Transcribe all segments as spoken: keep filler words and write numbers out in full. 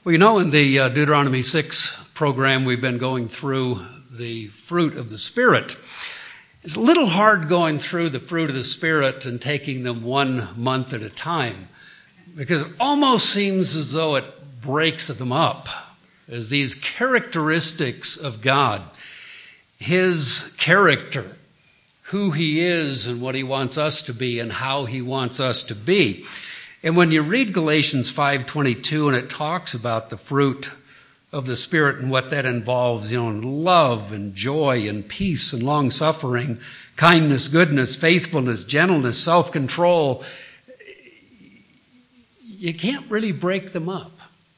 Well, you know, in the uh, Deuteronomy six program, we've been going through the fruit of the Spirit. It's a little hard going through the fruit of the Spirit and taking them one month at a time, because it almost seems as though it breaks them up as these characteristics of God, His character, who He is and what He wants us to be and how He wants us to be. And when you read Galatians five twenty-two and it talks about the fruit of the Spirit and what that involves, you know, love and joy and peace and long-suffering, kindness, goodness, faithfulness, gentleness, self-control, you can't really break them up.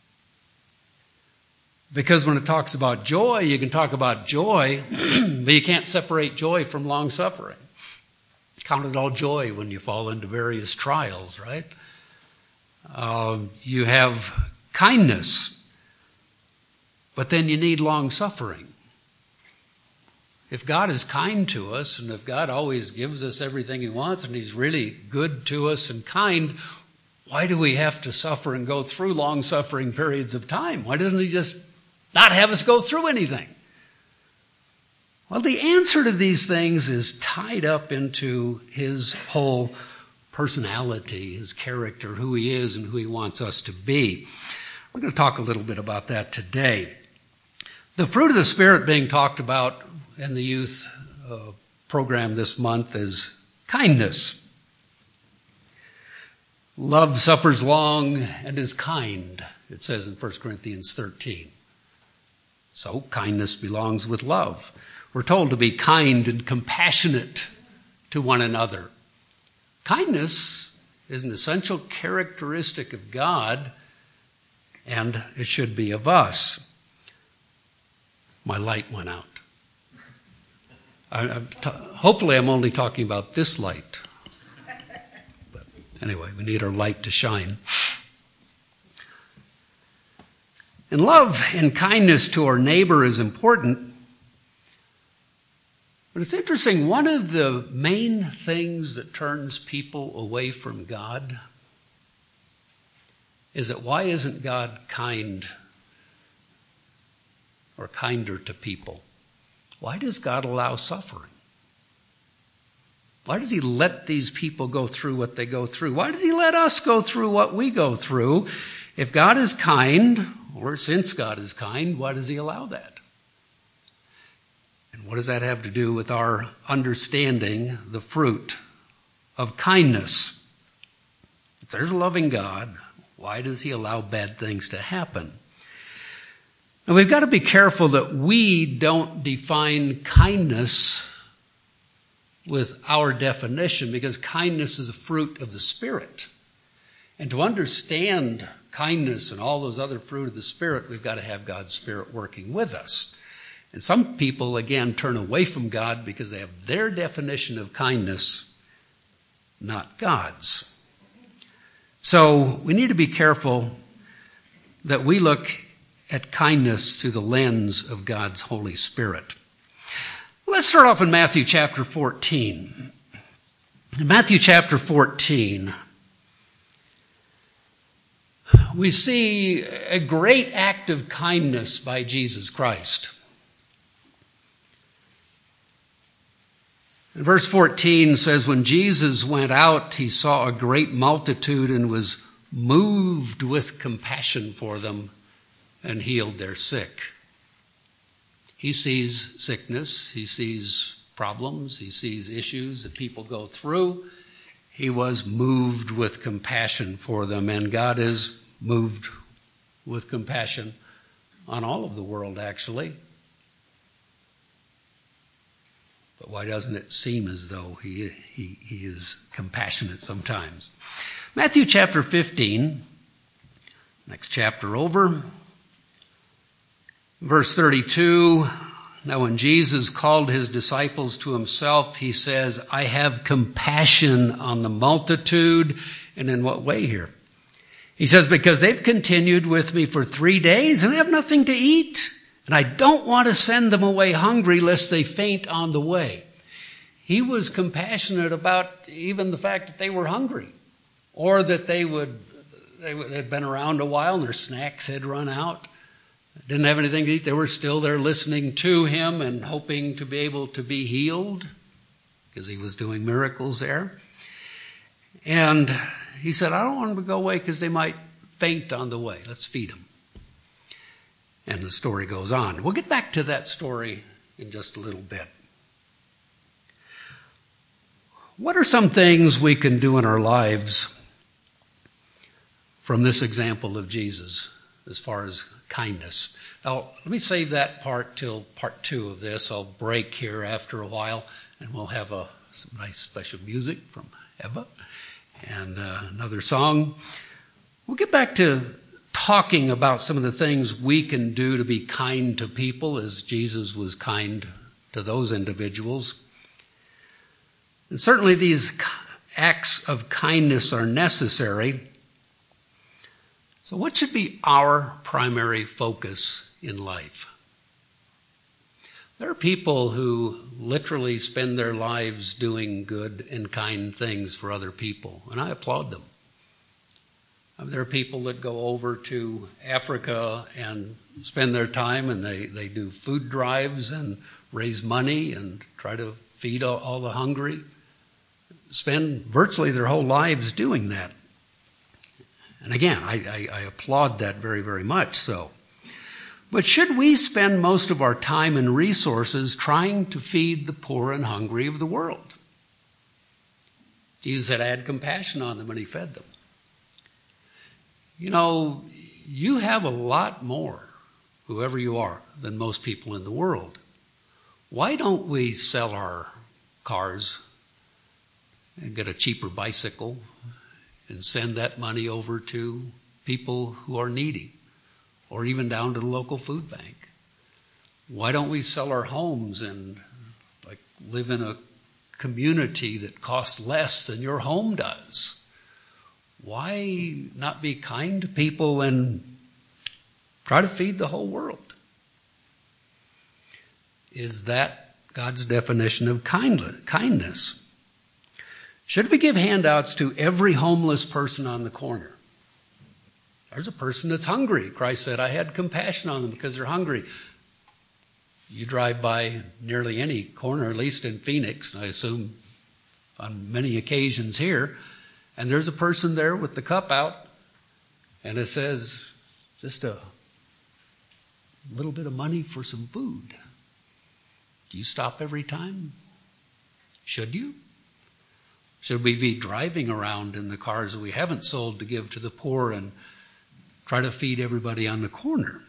Because when it talks about joy, you can talk about joy, but you can't separate joy from long-suffering. Count it all joy when you fall into various trials, right? Uh, you have kindness, but then you need long-suffering. If God is kind to us, and if God always gives us everything He wants, and He's really good to us and kind, why do we have to suffer and go through long-suffering periods of time? Why doesn't He just not have us go through anything? Well, the answer to these things is tied up into His whole personality, His character, who He is and who He wants us to be. We're going to talk a little bit about that today. The fruit of the Spirit being talked about in the youth uh, program this month is kindness. Love suffers long and is kind, it says in First Corinthians thirteen. So kindness belongs with love. We're told to be kind and compassionate to one another. Kindness is an essential characteristic of God, and it should be of us. My light went out. I, I'm t- hopefully I'm only talking about this light. But anyway, we need our light to shine. And love and kindness to our neighbor is important. But it's interesting, one of the main things that turns people away from God is that why isn't God kind or kinder to people? Why does God allow suffering? Why does He let these people go through what they go through? Why does He let us go through what we go through? If God is kind, or since God is kind, why does He allow that? And what does that have to do with our understanding the fruit of kindness? If there's a loving God, why does He allow bad things to happen? And we've got to be careful that we don't define kindness with our definition, because kindness is a fruit of the Spirit. And to understand kindness and all those other fruit of the Spirit, we've got to have God's Spirit working with us. And some people, again, turn away from God because they have their definition of kindness, not God's. So we need to be careful that we look at kindness through the lens of God's Holy Spirit. Let's start off in Matthew chapter fourteen. In Matthew chapter fourteen, we see a great act of kindness by Jesus Christ. And verse fourteen says, when Jesus went out, He saw a great multitude and was moved with compassion for them and healed their sick. He sees sickness, He sees problems, He sees issues that people go through. He was moved with compassion for them, and God is moved with compassion on all of the world, actually. But why doesn't it seem as though he, he, he is compassionate sometimes? Matthew chapter fifteen, next chapter over, verse thirty-two. Now when Jesus called His disciples to Himself, He says, I have compassion on the multitude. And in what way here? He says, because they've continued with me for three days and have nothing to eat. And I don't want to send them away hungry lest they faint on the way. He was compassionate about even the fact that they were hungry, or that they would they had been around a while and their snacks had run out. Didn't have anything to eat. They were still there listening to him and hoping to be able to be healed because he was doing miracles there. And he said, I don't want them to go away because they might faint on the way. Let's feed them. And the story goes on. We'll get back to that story in just a little bit. What are some things we can do in our lives from this example of Jesus as far as kindness? Now, let me save that part till part two of this. I'll break here after a while, and we'll have a, some nice special music from Eva and uh, another song. We'll get back to talking about some of the things we can do to be kind to people as Jesus was kind to those individuals. And certainly these acts of kindness are necessary. So what should be our primary focus in life? There are people who literally spend their lives doing good and kind things for other people, and I applaud them. There are people that go over to Africa and spend their time and they, they do food drives and raise money and try to feed all, all the hungry. Spend virtually their whole lives doing that. And again, I, I, I applaud that very, very much so. But should we spend most of our time and resources trying to feed the poor and hungry of the world? Jesus said, I had compassion on them and he fed them. You know, you have a lot more, whoever you are, than most people in the world. Why don't we sell our cars and get a cheaper bicycle and send that money over to people who are needy, or even down to the local food bank? Why don't we sell our homes and like live in a community that costs less than your home does? Why not be kind to people and try to feed the whole world? Is that God's definition of kindness? Should we give handouts to every homeless person on the corner? There's a person that's hungry. Christ said, I had compassion on them because they're hungry. You drive by nearly any corner, at least in Phoenix, I assume on many occasions here, and there's a person there with the cup out, and it says, just a little bit of money for some food. Do you stop every time? Should you? Should we be driving around in the cars that we haven't sold to give to the poor and try to feed everybody on the corner?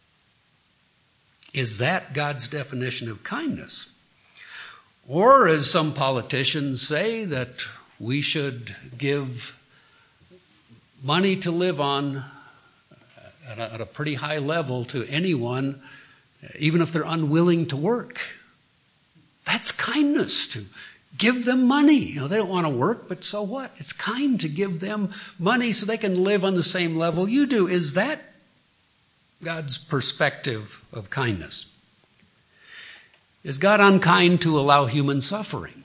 Is that God's definition of kindness? Or, as some politicians say, that we should give money to live on at a, at a pretty high level to anyone, even if they're unwilling to work. That's kindness, to give them money. You know, they don't want to work, but so what? It's kind to give them money so they can live on the same level you do. Is that God's perspective of kindness? Is God unkind to allow human suffering?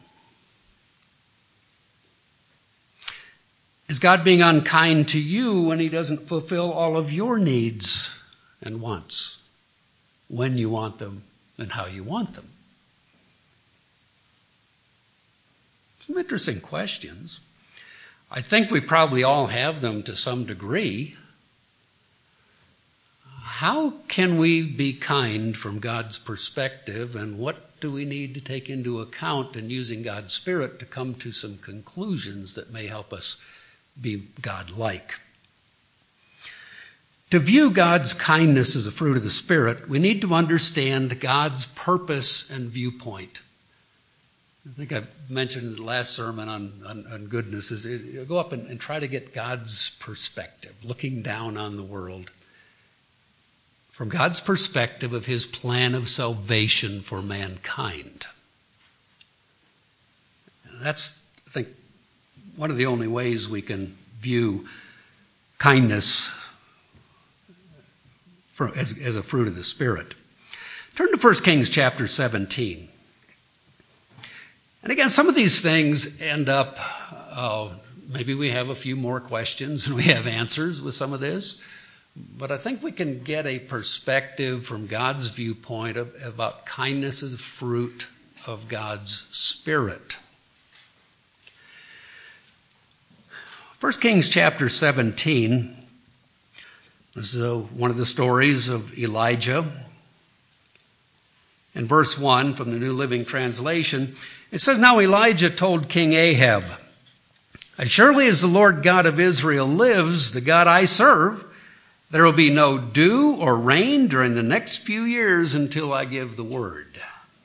Is God being unkind to you when he doesn't fulfill all of your needs and wants, when you want them and how you want them? Some interesting questions. I think we probably all have them to some degree. How can we be kind from God's perspective, and what do we need to take into account in using God's Spirit to come to some conclusions that may help us be God-like? To view God's kindness as a fruit of the Spirit, we need to understand God's purpose and viewpoint. I think I mentioned in the last sermon on, on, on goodness, is it, go up and, and try to get God's perspective, looking down on the world from God's perspective of his plan of salvation for mankind. That's, I think, one of the only ways we can view kindness for, as, as a fruit of the Spirit. Turn to First Kings chapter seventeen. And again, some of these things end up uh, maybe we have a few more questions and we have answers with some of this. But I think we can get a perspective from God's viewpoint of, about kindness as a fruit of God's Spirit. First Kings chapter seventeen is uh, one of the stories of Elijah. In verse one from the New Living Translation, it says, "Now Elijah told King Ahab, 'As surely as the Lord God of Israel lives, the God I serve, there will be no dew or rain during the next few years until I give the word.'"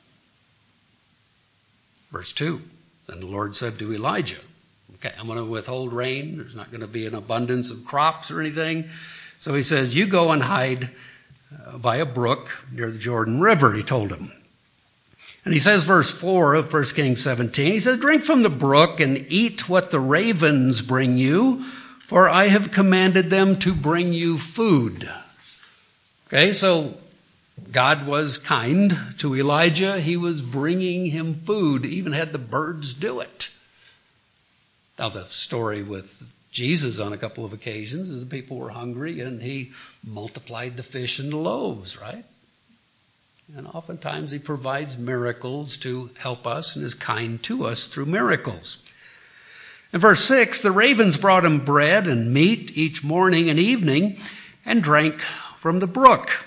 Verse two, "Then the Lord said to Elijah," okay, I'm going to withhold rain. There's not going to be an abundance of crops or anything. So he says, "You go and hide uh, by a brook near the Jordan River," he told him. And he says, verse four of First Kings seventeen, he says, "Drink from the brook and eat what the ravens bring you, for I have commanded them to bring you food." Okay, so God was kind to Elijah. He was bringing him food, even had the birds do it. Now, the story with Jesus on a couple of occasions is the people were hungry and he multiplied the fish and the loaves, right? And oftentimes he provides miracles to help us and is kind to us through miracles. In verse six, "The ravens brought him bread and meat each morning and evening and drank from the brook."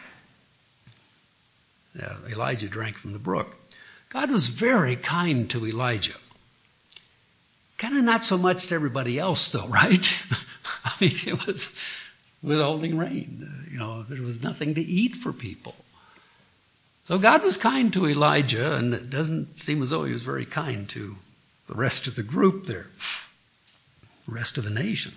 Yeah, Elijah drank from the brook. God was very kind to Elijah. Kind of not so much to everybody else, though, right? I mean, it was withholding rain. You know, there was nothing to eat for people. So God was kind to Elijah, and it doesn't seem as though he was very kind to the rest of the group there, the rest of the nation.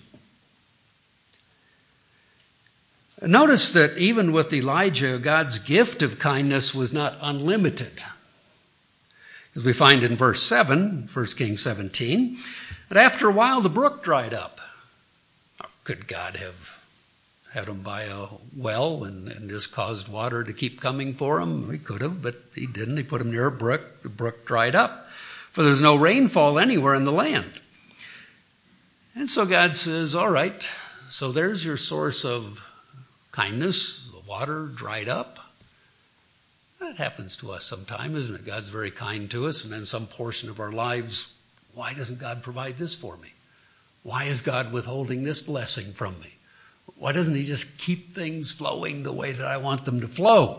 Notice that even with Elijah, God's gift of kindness was not unlimited. As we find in verse seven, First Kings seventeen, that after a while the brook dried up. Now, could God have had him by a well and, and just caused water to keep coming for him? He could have, but he didn't. He put him near a brook. The brook dried up, for there's no rainfall anywhere in the land. And so God says, all right, so there's your source of kindness. The water dried up. That happens to us sometime, isn't it? God's very kind to us, and then some portion of our lives, why doesn't God provide this for me? Why is God withholding this blessing from me? Why doesn't he just keep things flowing the way that I want them to flow?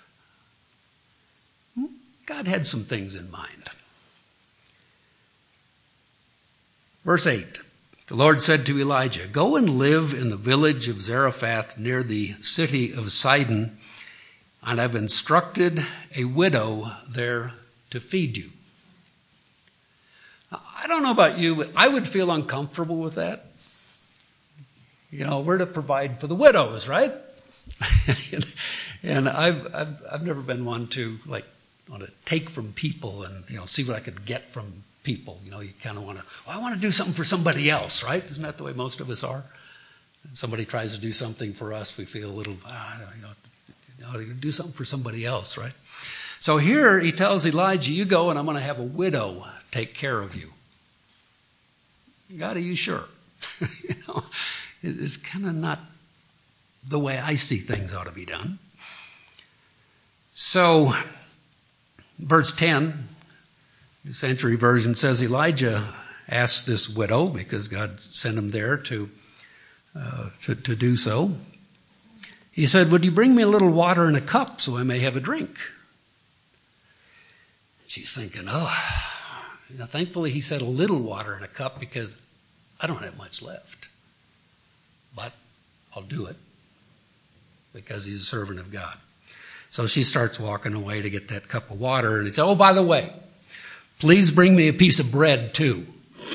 God had some things in mind. Verse eight, the Lord said to Elijah, "Go and live in the village of Zarephath near the city of Sidon, and I've instructed a widow there to feed you." Now, I don't know about you, but I would feel uncomfortable with that. You know, we're to provide for the widows, right? And I've, I've I've never been one to like want to take from people and, you know, see what I could get from people. You know, you kind of want to, well, I want to do something for somebody else, right? Isn't that the way most of us are? And somebody tries to do something for us, we feel a little, ah, you know, you know, do something for somebody else, right? So here he tells Elijah, you go and I'm going to have a widow take care of you. God, are you sure? You know, it's kind of not the way I see things ought to be done. So, verse ten, the Century Version says Elijah asked this widow, because God sent him there to, uh, to, to do so. He said, "Would you bring me a little water in a cup so I may have a drink?" She's thinking, oh, you know, thankfully he said a little water in a cup because I don't have much left. But I'll do it because he's a servant of God. So she starts walking away to get that cup of water. And he said, "Oh, by the way, please bring me a piece of bread too."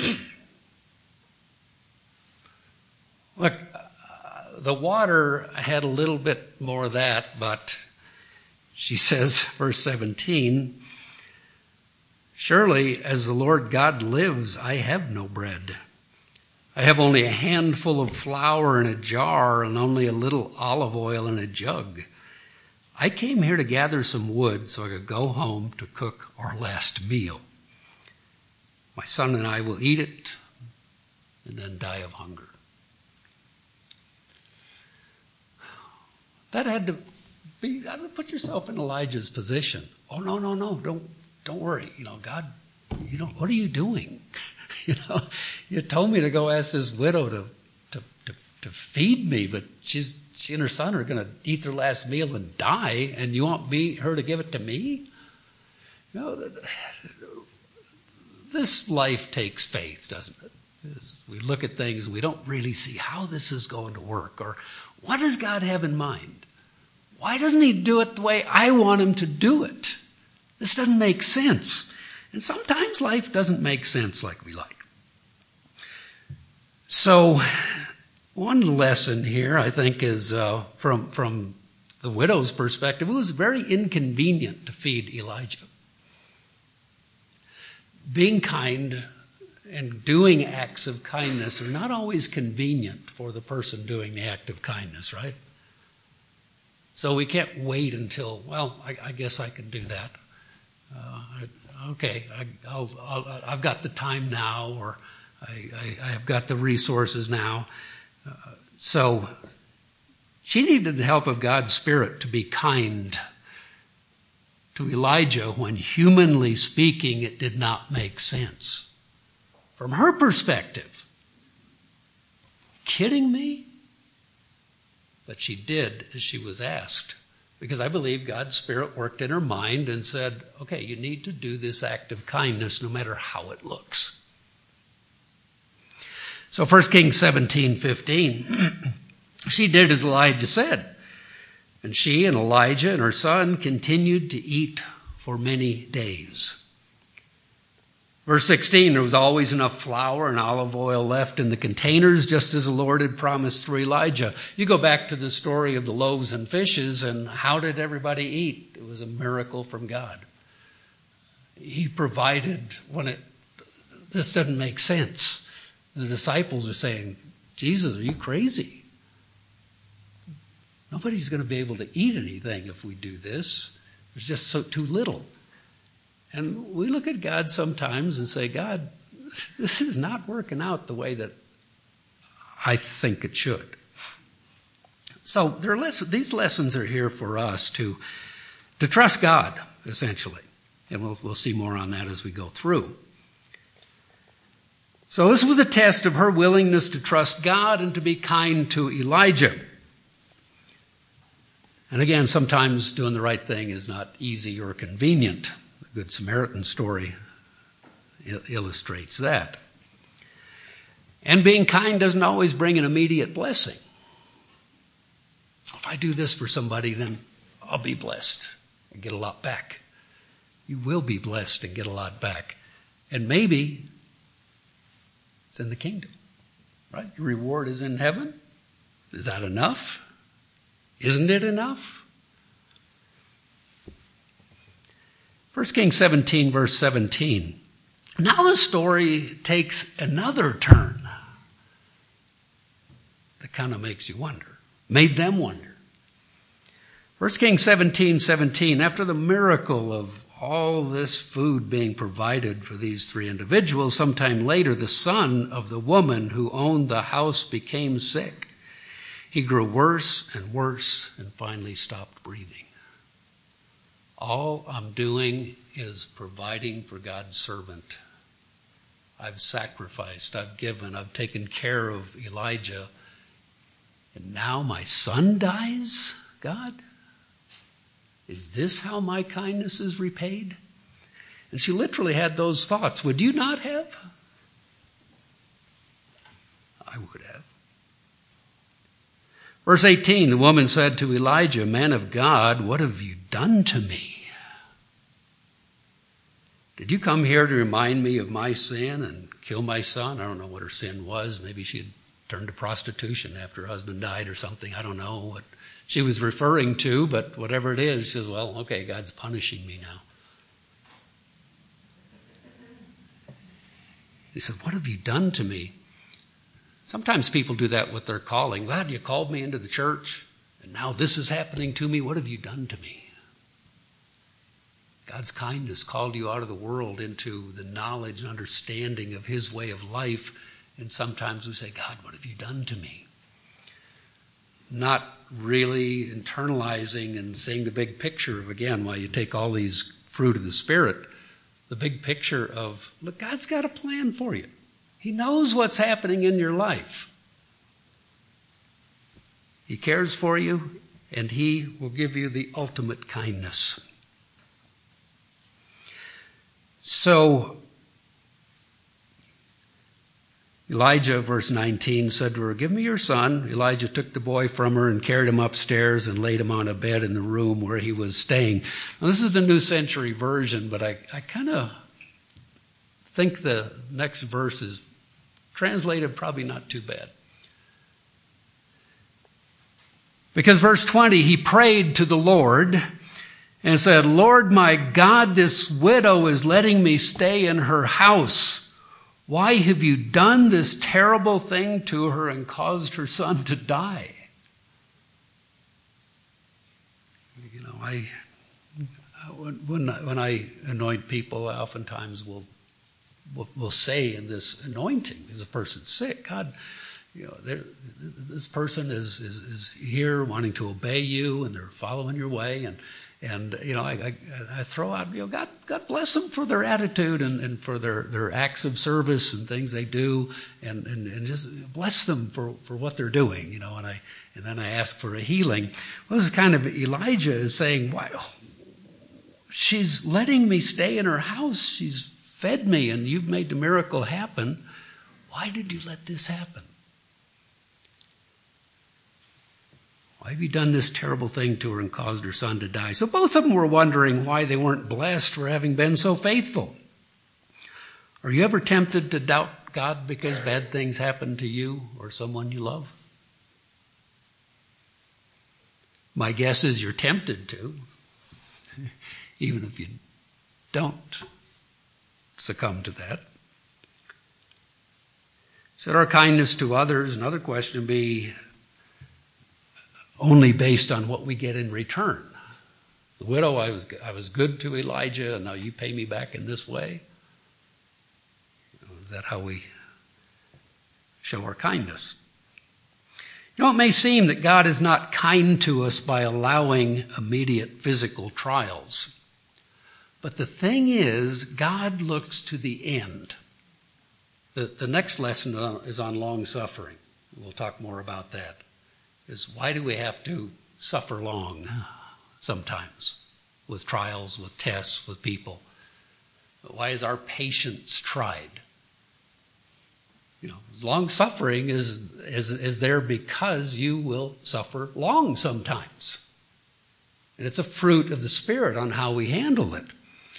Look, uh, the water had a little bit more of that, but she says, verse seventeen, "Surely as the Lord God lives, I have no bread. I have only a handful of flour in a jar and only a little olive oil in a jug. I came here to gather some wood so I could go home to cook our last meal. My son and I will eat it, and then die of hunger. That had to be, I would put yourself in Elijah's position. Oh, no, no, no, don't, don't worry. You know, God, you know, what are you doing? You know, you told me to go ask this widow to, to, to, to feed me, but she's, she and her son are going to eat their last meal and die, and you want me, her to give it to me? You know, this life takes faith, doesn't it? As we look at things, we don't really see how this is going to work, or what does God have in mind? Why doesn't he do it the way I want him to do it? This doesn't make sense. And sometimes life doesn't make sense like we like. So one lesson here, I think, is uh, from, from the widow's perspective. It was very inconvenient to feed Elijah. Being kind and doing acts of kindness are not always convenient for the person doing the act of kindness, right? So we can't wait until, well, I, I guess I can do that. Uh, I, okay, I, I'll, I'll, I've got the time now, or I, I, I have got the resources now. Uh, so she needed the help of God's Spirit to be kind to Elijah when, humanly speaking, it did not make sense. From her perspective, kidding me? But she did as she was asked, because I believe God's Spirit worked in her mind and said, okay, you need to do this act of kindness no matter how it looks. So First Kings seventeen fifteen, she did as Elijah said, and she and Elijah and her son continued to eat for many days. Verse sixteen, there was always enough flour and olive oil left in the containers, just as the Lord had promised through Elijah. You go back to the story of the loaves and fishes, and how did everybody eat? It was a miracle from God. He provided when it, this doesn't make sense. The disciples are saying, Jesus, are you crazy? Nobody's going to be able to eat anything if we do this. There's just so too little. And we look at God sometimes and say, God, this is not working out the way that I think it should. So there are lessons, these lessons are here for us to, to trust God, essentially. And we'll, we'll see more on that as we go through. So this was a test of her willingness to trust God and to be kind to Elijah. And again, sometimes doing the right thing is not easy or convenient. The Good Samaritan story illustrates that. And being kind doesn't always bring an immediate blessing. If I do this for somebody, then I'll be blessed and get a lot back. You will be blessed and get a lot back. And maybe it's in the kingdom, right? Your reward is in heaven. Is that enough? Isn't it enough? First Kings seventeen, verse seventeen. Now the story takes another turn that kind of makes you wonder. Made them wonder. First Kings seventeen, seventeen. After the miracle of all this food being provided for these three individuals, sometime later the son of the woman who owned the house became sick. He grew worse and worse and finally stopped breathing. All I'm doing is providing for God's servant. I've sacrificed, I've given, I've taken care of Elijah. And now my son dies, God? Is this how my kindness is repaid? And she literally had those thoughts. Would you not have? I would have. Verse eighteen, the woman said to Elijah, man of God, what have you done to me? Did you come here to remind me of my sin and kill my son? I don't know what her sin was. Maybe she had turned to prostitution after her husband died or something. I don't know what she was referring to, but whatever it is, she says, well, okay, God's punishing me now. He said, what have you done to me? Sometimes people do that with their calling. God, you called me into the church, and now this is happening to me. What have you done to me? God's kindness called you out of the world into the knowledge and understanding of his way of life, And sometimes we say, God, what have you done to me? Not really internalizing and seeing the big picture of, again, while you take all these fruit of the Spirit, the big picture of, look, God's got a plan for you. He knows what's happening in your life. He cares for you, and He will give you the ultimate kindness. So, Elijah, verse nineteen, said to her, give me your son. Elijah took the boy from her and carried him upstairs and laid him on a bed in the room where he was staying. Now, this is the New Century Version, but I, I kind of think the next verse is translated probably not too bad. Because verse twenty, he prayed to the Lord and said, Lord my God, this widow is letting me stay in her house. Why have you done this terrible thing to her and caused her son to die? You know, I when when I anoint people, I oftentimes will will, will say in this anointing, is a person sick, God, you know, this person is, is is here wanting to obey you, and they're following your way, and and you know, I, I, I throw out, you know, God, God bless them for their attitude and, and for their, their acts of service and things they do, and, and, and just bless them for, for what they're doing, you know. And I and then I ask for a healing. Well, this is kind of Elijah is saying, "Wow, she's letting me stay in her house. She's fed me, and you've made the miracle happen. Why did you let this happen? Why have you done this terrible thing to her and caused her son to die?" So both of them were wondering why they weren't blessed for having been so faithful. Are you ever tempted to doubt God because bad things happen to you or someone you love? My guess is you're tempted to, even if you don't succumb to that. Should our kindness to others, another question, be only based on what we get in return? The widow, I was I was good to Elijah, and now you pay me back in this way? Is that how we show our kindness? You know, it may seem that God is not kind to us by allowing immediate physical trials. But the thing is, God looks to the end. The, the next lesson is on long suffering. We'll talk more about that. Is why do we have to suffer long sometimes with trials, with tests, with people? Why is our patience tried? You know, long suffering is, is, is there because you will suffer long sometimes. And it's a fruit of the Spirit on how we handle it.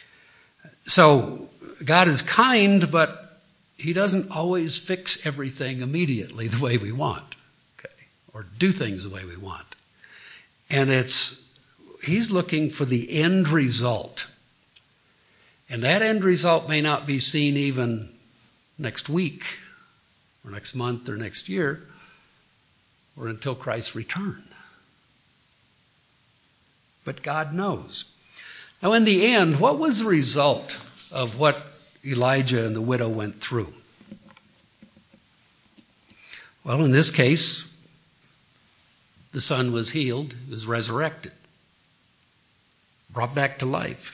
So God is kind, but He doesn't always fix everything immediately the way we want. Or do things the way we want. And it's, He's looking for the end result. And that end result may not be seen even next week, or next month, or next year, or until Christ's return. But God knows. Now in the end, what was the result of what Elijah and the widow went through? Well, in this case, the son was healed, was resurrected, brought back to life.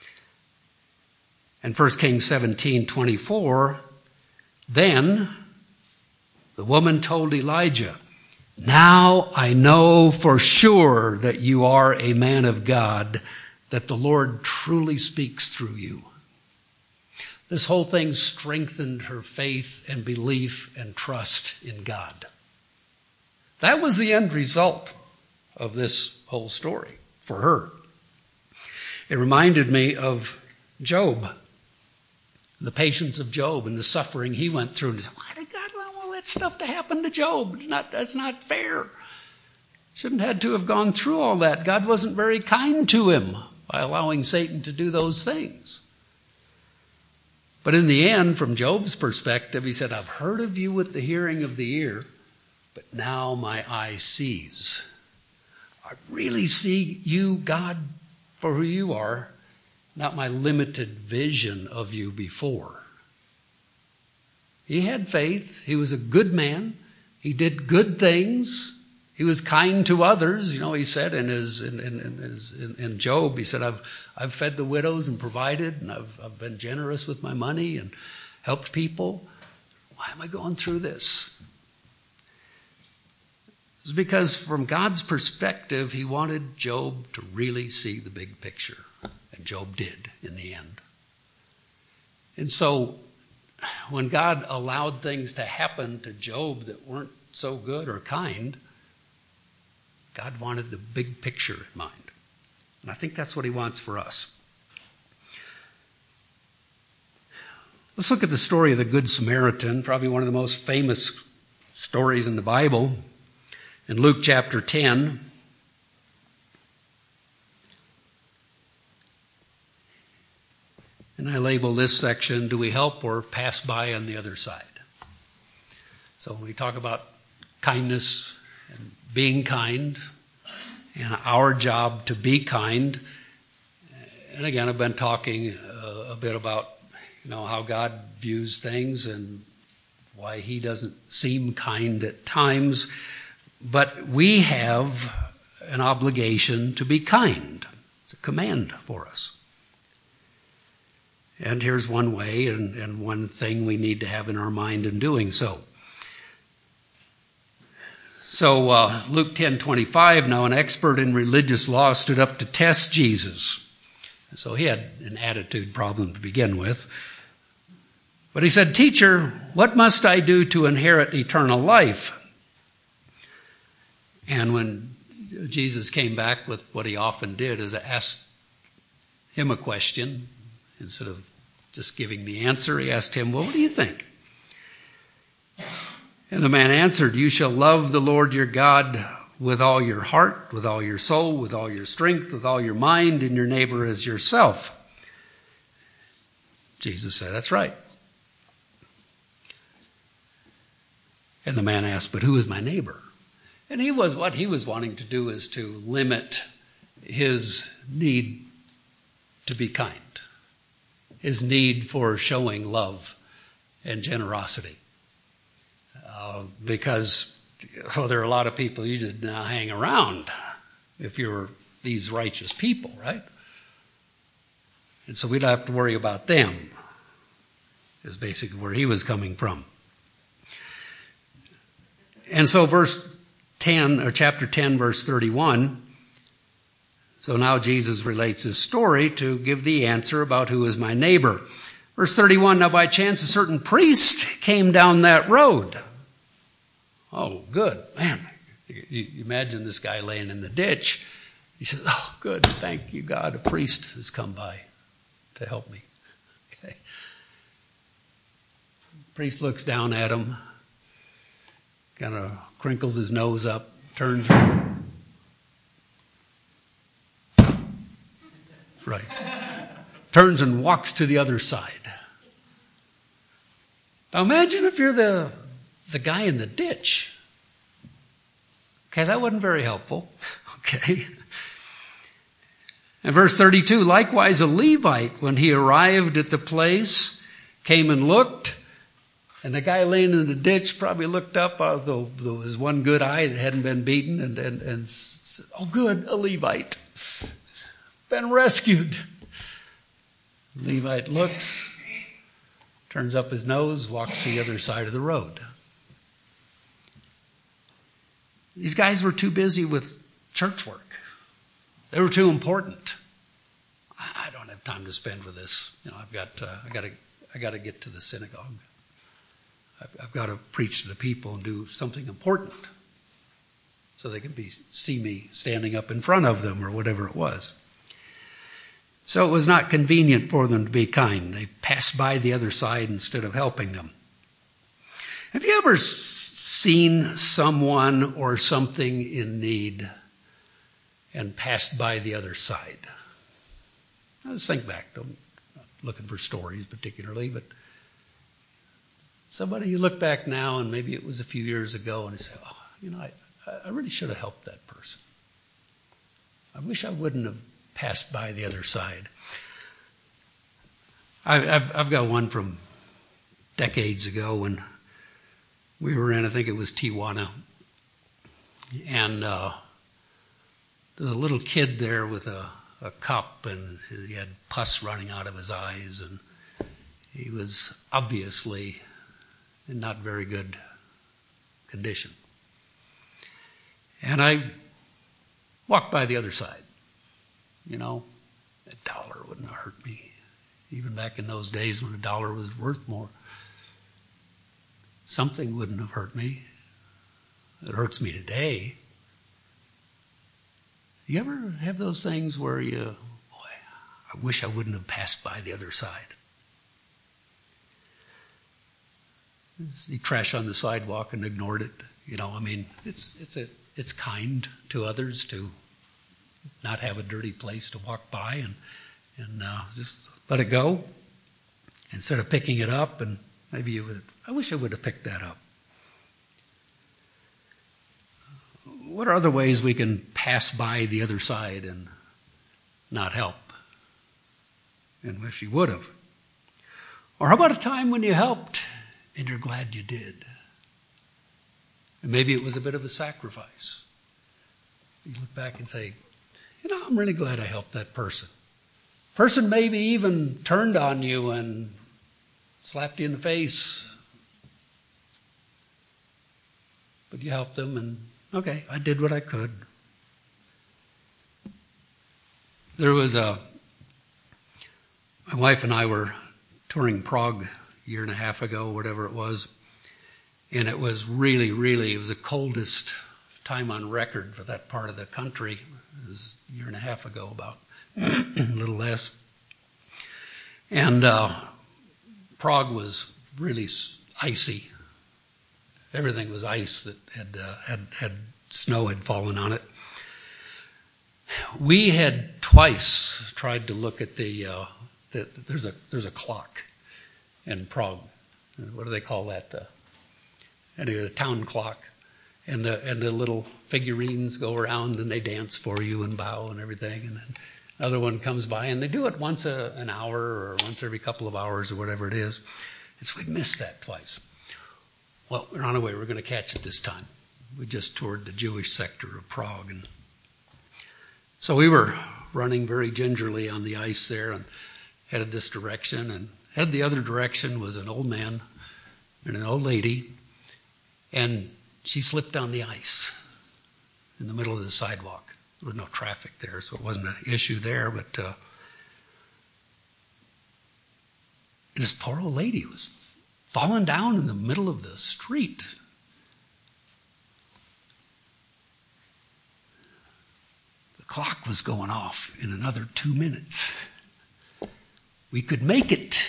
And First Kings seventeen twenty-four, then the woman told Elijah, "Now I know for sure that you are a man of God, that the Lord truly speaks through you." This whole thing strengthened her faith and belief and trust in God. That was the end result of this whole story for her. It reminded me of Job, the patience of Job and the suffering he went through. And he said, why did God want all that stuff to happen to Job? It's not, that's not fair. Shouldn't have had to have gone through all that. God wasn't very kind to him by allowing Satan to do those things. But in the end, from Job's perspective, he said, I've heard of you with the hearing of the ear, but now my eye sees. I really see you, God, for who you are, not my limited vision of you before. He had faith. He was a good man. He did good things. He was kind to others. You know, he said in his in, in, in, his, in, in Job, he said, I've I've fed the widows and provided, and I've I've been generous with my money and helped people. Why am I going through this? It's because from God's perspective, he wanted Job to really see the big picture. And Job did in the end. And so when God allowed things to happen to Job that weren't so good or kind, God wanted the big picture in mind. And I think that's what he wants for us. Let's look at the story of the Good Samaritan, probably one of the most famous stories in the Bible. In Luke chapter ten, and I label this section, do we help or pass by on the other side? So when we talk about kindness and being kind, and our job to be kind, and again, I've been talking uh, a bit about, you know, how God views things and why he doesn't seem kind at times. But we have an obligation to be kind. It's a command for us. And here's one way and, and one thing we need to have in our mind in doing so. So uh, Luke ten twenty-five, now an expert in religious law stood up to test Jesus. So he had an attitude problem to begin with. But he said, "Teacher, what must I do to inherit eternal life?" And when Jesus came back with what he often did, is asked him a question. Instead of just giving the answer, he asked him, well, what do you think? And the man answered, you shall love the Lord your God with all your heart, with all your soul, with all your strength, with all your mind, and your neighbor as yourself. Jesus said, that's right. And the man asked, but who is my neighbor? And he was what he was wanting to do is to limit his need to be kind, his need for showing love and generosity. Uh, because well, there are a lot of people you just now hang around if you're these righteous people, right? And so we don't have to worry about them, is basically where he was coming from. And so verse ten, or chapter ten, verse thirty-one, so now Jesus relates his story to give the answer about who is my neighbor. Verse thirty-one, now by chance a certain priest came down that road. Oh, good. Man, you, you imagine this guy laying in the ditch. He says, oh, good, thank you, God, a priest has come by to help me. Okay. The priest looks down at him, kind of crinkles his nose up, turns. Right. Turns and walks to the other side. Now imagine if you're the, the guy in the ditch. Okay, that wasn't very helpful. Okay. And verse thirty-two, likewise a Levite, when he arrived at the place, came and looked. And the guy laying in the ditch probably looked up, although there was one good eye that hadn't been beaten, and, and, and said, oh good, a Levite. Been rescued. Levite looks, turns up his nose, walks to the other side of the road. These guys were too busy with church work. They were too important. I don't have time to spend with this. You know, I've got, uh, I got to, I got to get to the synagogue. I've, I've got to preach to the people and do something important, so they can be see me standing up in front of them or whatever it was. So it was not convenient for them to be kind. They passed by the other side instead of helping them. Have you ever seen someone or something in need and passed by the other side? Now, let's think back. I'm not looking for stories particularly, but somebody you look back now and maybe it was a few years ago and you say, oh, you know, I, I really should have helped that person. I wish I wouldn't have passed by the other side. I've, I've got one from decades ago when we were in, I think it was Tijuana, and uh, there was a little kid there with a, a cup, and he had pus running out of his eyes, and he was obviously in not very good condition. And I walked by the other side. You know, a dollar wouldn't have hurt me, even back in those days when a dollar was worth more. Something wouldn't have hurt me. It hurts me today. You ever have those things where you, boy, I wish I wouldn't have passed by the other side? You crash on the sidewalk and ignored it. You know, I mean, it's it's a it's kind to others to not have a dirty place to walk by and and uh, just let it go instead of picking it up. And maybe you would. I wish I would have picked that up. What are other ways we can pass by the other side and not help? And wish you would have. Or how about a time when you helped and you're glad you did? And maybe it was a bit of a sacrifice. You look back and say, you know, I'm really glad I helped that person. Person maybe even turned on you and slapped you in the face. But you helped them, and okay, I did what I could. There was a, my wife and I were touring Prague a year and a half ago, whatever it was, and it was really, really, it was the coldest time on record for that part of the country. It was a year and a half ago, about a little less. And uh, Prague was really icy. Everything was ice that had uh, had had snow had fallen on it. We had twice tried to look at the, uh, the there's a there's a clock in Prague. What do they call that? The, anyway, the town clock. And the and the little figurines go around and they dance for you and bow and everything. And then another one comes by and they do it once a, an hour or once every couple of hours or whatever it is. And so we missed that twice. Well, we're on our way. We're going to catch it this time. We just toured the Jewish sector of Prague. And so we were running very gingerly on the ice there and headed this direction. And headed the other direction was an old man and an old lady. And she slipped on the ice in the middle of the sidewalk. There was no traffic there, so it wasn't an issue there. But uh, this poor old lady was falling down in the middle of the street. The clock was going off in another two minutes. We could make it.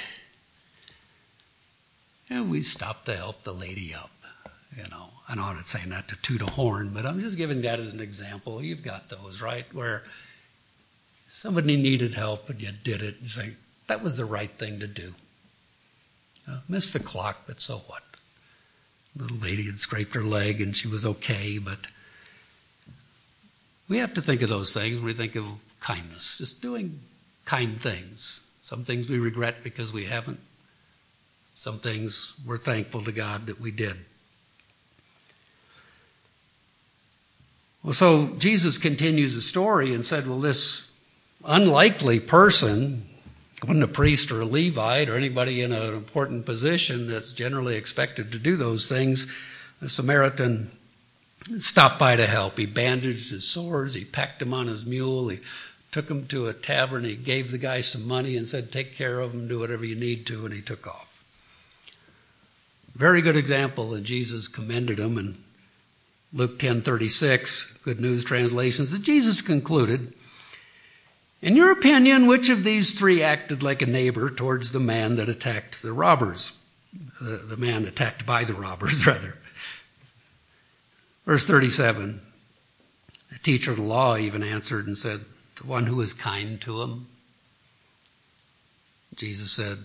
And we stopped to help the lady up. You know, I know I'm not saying that to toot a horn, but I'm just giving that as an example. You've got those, right, where somebody needed help and you did it. You say, that was the right thing to do. Uh, missed the clock, but so what? The little lady had scraped her leg and she was okay, but we have to think of those things when we think of kindness, just doing kind things. Some things we regret because we haven't. Some things we're thankful to God that we did. Well, so Jesus continues the story and said, well, this unlikely person, wasn't a priest or a Levite or anybody in an important position that's generally expected to do those things, the Samaritan stopped by to help. He bandaged his sores, he packed him on his mule, he took him to a tavern, he gave the guy some money and said, take care of him, do whatever you need to, and he took off. Very good example, and Jesus commended him. And Luke ten thirty-six, Good News translations, that Jesus concluded, in your opinion, which of these three acted like a neighbor towards the man that attacked the robbers? The, the man attacked by the robbers, rather. Verse thirty-seven, the teacher of the law even answered and said, the one who was kind to him. Jesus said,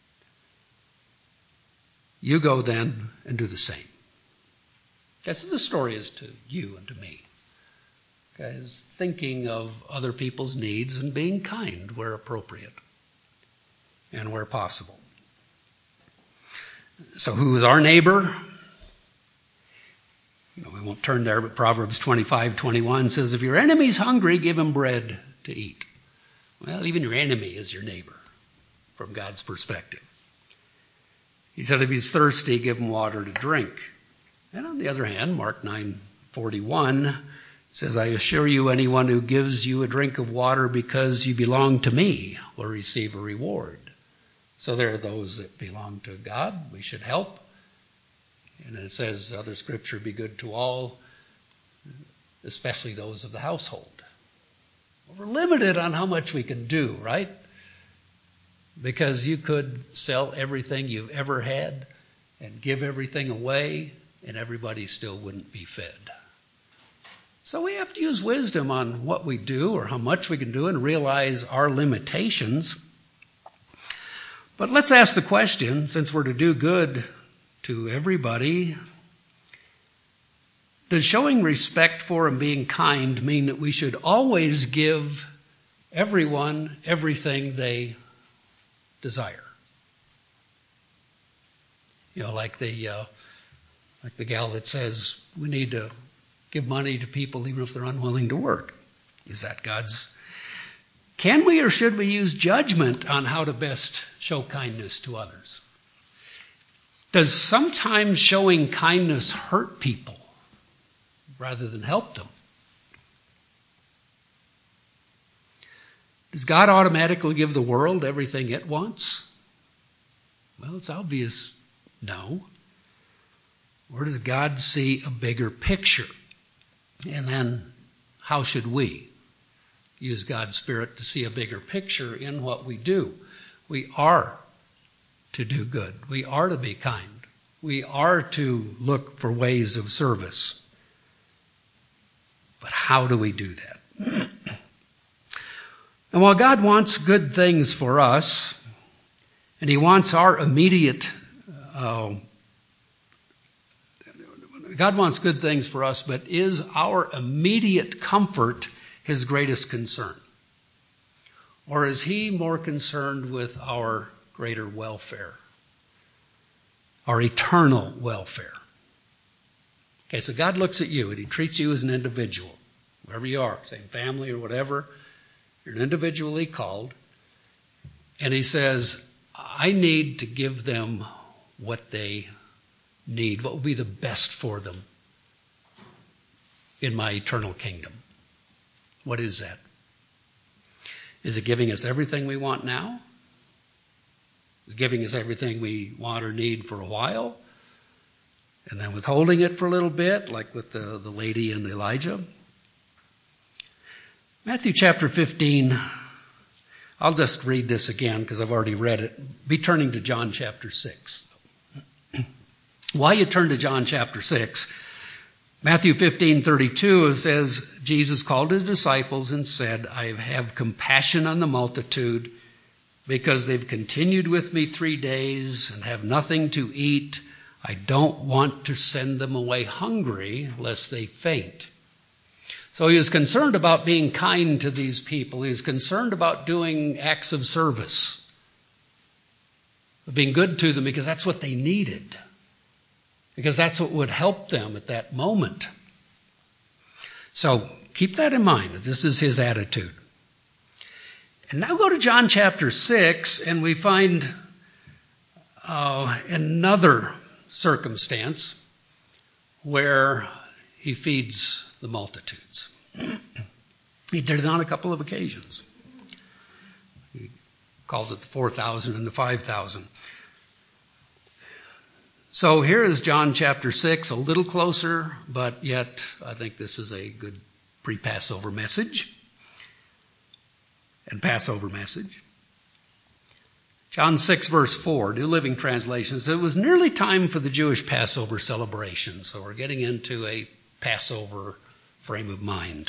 you go then and do the same. That's what the story is to you and to me. Guys, thinking of other people's needs and being kind where appropriate and where possible. So who is our neighbor? You know, we won't turn there, but Proverbs twenty-five twenty-one says, if your enemy's hungry, give him bread to eat. Well, even your enemy is your neighbor from God's perspective. He said, if he's thirsty, give him water to drink. And on the other hand, Mark nine forty-one says, I assure you, anyone who gives you a drink of water because you belong to me will receive a reward. So there are those that belong to God. We should help. And it says, other scripture, be good to all, especially those of the household. We're limited on how much we can do, right? Because you could sell everything you've ever had and give everything away, and everybody still wouldn't be fed. So we have to use wisdom on what we do or how much we can do and realize our limitations. But let's ask the question, since we're to do good to everybody, does showing respect for and being kind mean that we should always give everyone everything they desire? You know, like the uh, like the gal that says we need to give money to people even if they're unwilling to work. Is that God's? Can we or should we use judgment on how to best show kindness to others? Does sometimes showing kindness hurt people rather than help them? Does God automatically give the world everything it wants? Well, it's obvious, no. Or does God see a bigger picture? And then how should we use God's Spirit to see a bigger picture in what we do? We are to do good. We are to be kind. We are to look for ways of service. But how do we do that? And while God wants good things for us, and He wants our immediate, uh, God wants good things for us, but is our immediate comfort His greatest concern? Or is He more concerned with our greater welfare, our eternal welfare? Okay, so God looks at you and He treats you as an individual, wherever you are, same family or whatever. You're individually called. And He says, I need to give them what they need, what will be the best for them in my eternal kingdom. What is that? Is it giving us everything we want now? Is it giving us everything we want or need for a while? And then withholding it for a little bit, like with the, the lady and Elijah? Matthew chapter fifteen, I'll just read this again because I've already read it. Be turning to John chapter six. While you turn to John chapter six, Matthew fifteen thirty-two says, Jesus called His disciples and said, I have compassion on the multitude because they've continued with me three days and have nothing to eat. I don't want to send them away hungry lest they faint. So He was concerned about being kind to these people. He was concerned about doing acts of service, of being good to them because that's what they needed, because that's what would help them at that moment. So keep that in mind. This is His attitude. And now go to John chapter six, and we find uh, another circumstance where He feeds the multitudes. He did it on a couple of occasions. He calls it the four thousand and the five thousand. So here is John chapter six, a little closer, but yet I think this is a good pre-Passover message and Passover message. John six, verse four, New Living Translation says, it was nearly time for the Jewish Passover celebration. So we're getting into a Passover frame of mind.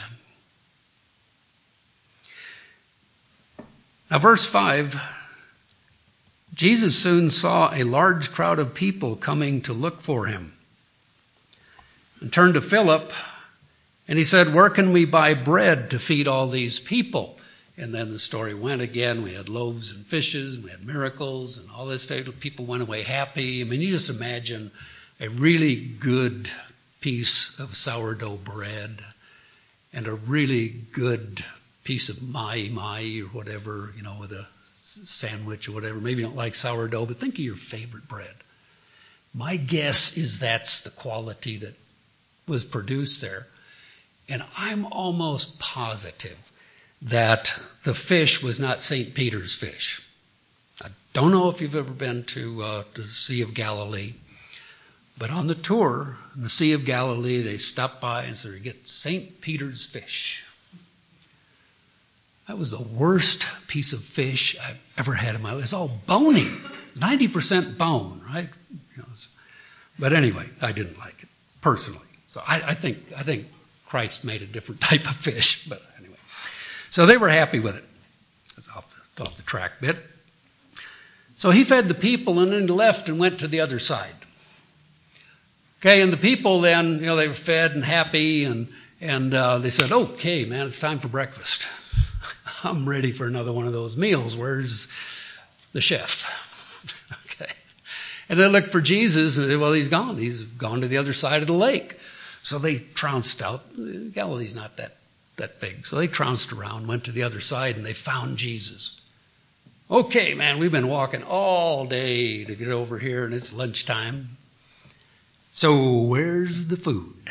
Now, verse five, Jesus soon saw a large crowd of people coming to look for Him and turned to Philip, and He said, where can we buy bread to feed all these people? And then the story went again. We had loaves and fishes, and we had miracles, and all this stuff. People went away happy. I mean, you just imagine a really good piece of sourdough bread and a really good piece of mai mai or whatever, you know, with a sandwich or whatever. Maybe you don't like sourdough, but think of your favorite bread. My guess is that's the quality that was produced there. And I'm almost positive that the fish was not Saint Peter's fish. I don't know if you've ever been to, uh, to the Sea of Galilee, but on the tour in the Sea of Galilee, they stopped by and said, get Saint Peter's fish. That was the worst piece of fish I've ever had in my life. It's all bony, ninety percent bone, right? You know, but anyway, I didn't like it personally. So I, I think I think Christ made a different type of fish, but anyway. So they were happy with it. That's off the, off the track bit. So he fed the people and then left and went to the other side. Okay, and the people then, you know, they were fed and happy, and and uh, they said, okay, man, it's time for breakfast. I'm ready for another one of those meals. Where's the chef? Okay. And they looked for Jesus, and they, well, he's gone. He's gone to the other side of the lake. So they trounced out. Galilee's not that that big. So they trounced around, went to the other side, and they found Jesus. Okay, man, we've been walking all day to get over here, and it's lunchtime. So where's the food?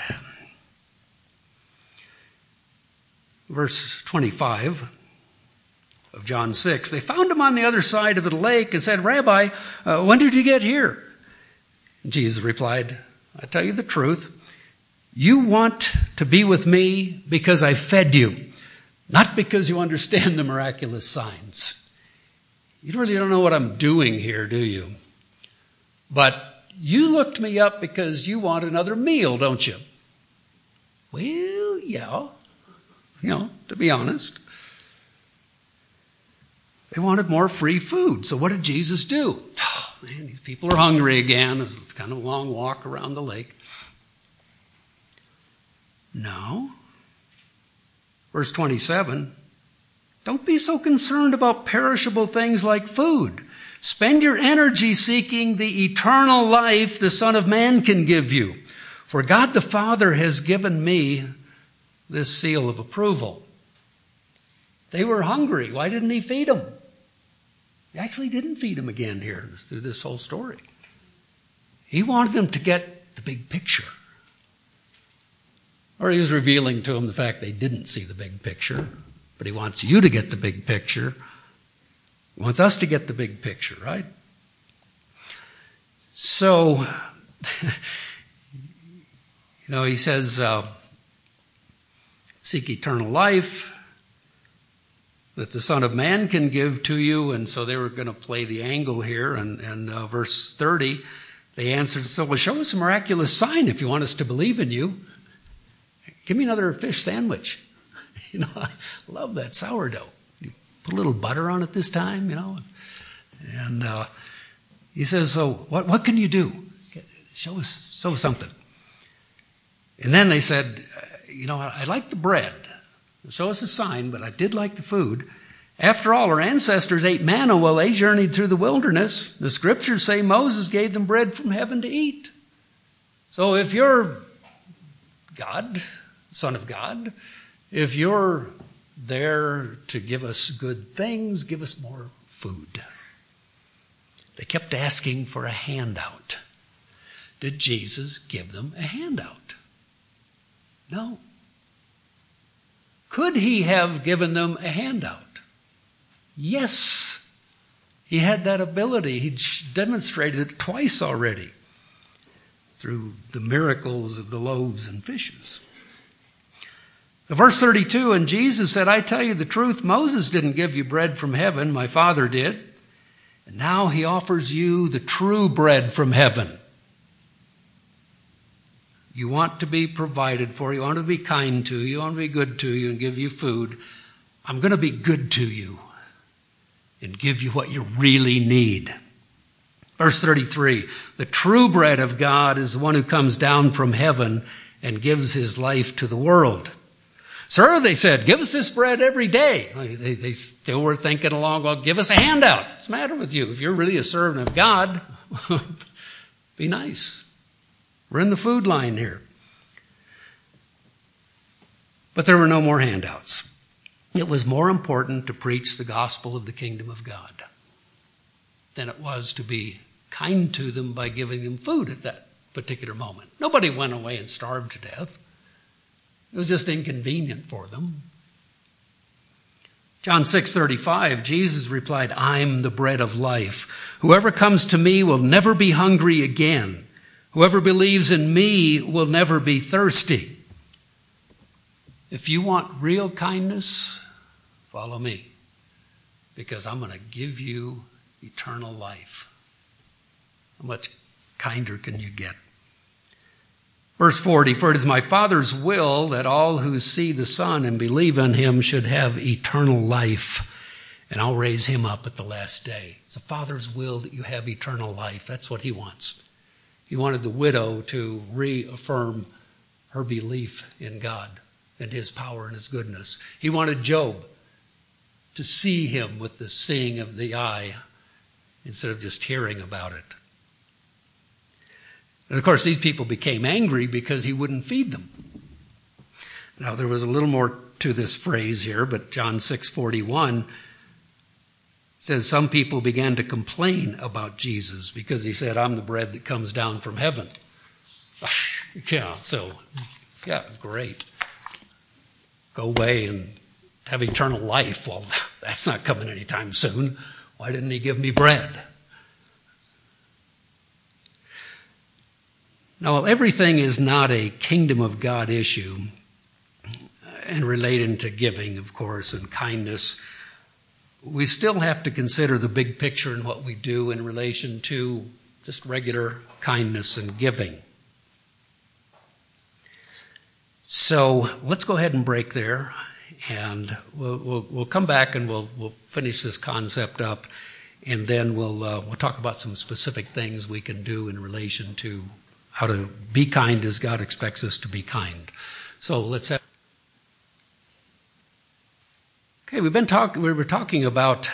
Verse twenty-five of John six. They found him on the other side of the lake and said, Rabbi, uh, when did you get here? Jesus replied, I tell you the truth. You want to be with me because I fed you, not because you understand the miraculous signs. You really don't know what I'm doing here, do you? But you looked me up because you want another meal, don't you? Well, yeah. You know, to be honest. They wanted more free food. So what did Jesus do? Oh, man, these people are hungry again. It was kind of a long walk around the lake. No. Verse twenty-seven. Don't be so concerned about perishable things like food. Spend your energy seeking the eternal life the Son of Man can give you. For God the Father has given me this seal of approval. They were hungry. Why didn't he feed them? He actually didn't feed them again here through this whole story. He wanted them to get the big picture. Or he was revealing to them the fact they didn't see the big picture. But he wants you to get the big picture. He wants us to get the big picture, right? So, you know, he says, uh, seek eternal life that the Son of Man can give to you. And so they were going to play the angle here. And, and uh, verse thirty, they answered, so well, show us a miraculous sign if you want us to believe in you. Give me another fish sandwich. You know, I love that sourdough. You put a little butter on it this time, you know. And uh, he says, so what, what can you do? Show us, show us something. And then they said, you know, I like the bread. Show us a sign, but I did like the food. After all, our ancestors ate manna while they journeyed through the wilderness. The scriptures say Moses gave them bread from heaven to eat. So if you're God, Son of God, if you're there to give us good things, give us more food. They kept asking for a handout. Did Jesus give them a handout? No. Could he have given them a handout? Yes. He had that ability. He demonstrated it twice already through the miracles of the loaves and fishes. Verse thirty-two, and Jesus said, I tell you the truth, Moses didn't give you bread from heaven, my Father did. And now he offers you the true bread from heaven. You want to be provided for, you want to be kind to you, you want to be good to you and give you food. I'm going to be good to you and give you what you really need. Verse thirty-three, the true bread of God is the one who comes down from heaven and gives his life to the world. Sir, they said, give us this bread every day. They, they still were thinking along, well, give us a handout. What's the matter with you? If you're really a servant of God, be nice. We're in the food line here. But there were no more handouts. It was more important to preach the gospel of the kingdom of God than it was to be kind to them by giving them food at that particular moment. Nobody went away and starved to death. It was just inconvenient for them. John six thirty-five, Jesus replied, I'm the bread of life. Whoever comes to me will never be hungry again. Whoever believes in me will never be thirsty. If you want real kindness, follow me, because I'm going to give you eternal life. How much kinder can you get? Verse forty, for it is my Father's will that all who see the Son and believe in him should have eternal life, and I'll raise him up at the last day. It's the Father's will that you have eternal life. That's what he wants. He wanted the widow to reaffirm her belief in God and his power and his goodness. He wanted Job to see him with the seeing of the eye instead of just hearing about it. And of course, these people became angry because he wouldn't feed them. Now, there was a little more to this phrase here, but John six forty-one says some people began to complain about Jesus because he said, I'm the bread that comes down from heaven. Yeah, so, yeah, great. Go away and have eternal life. Well, that's not coming anytime soon. Why didn't he give me bread? Now, while everything is not a kingdom of God issue, and relating to giving, of course, and kindness, we still have to consider the big picture in what we do in relation to just regular kindness and giving. So let's go ahead and break there, and we'll, we'll, we'll come back and we'll, we'll finish this concept up, and then we'll uh, we'll talk about some specific things we can do in relation to how to be kind as God expects us to be kind. So let's have. Okay, we've been talking. We were talking about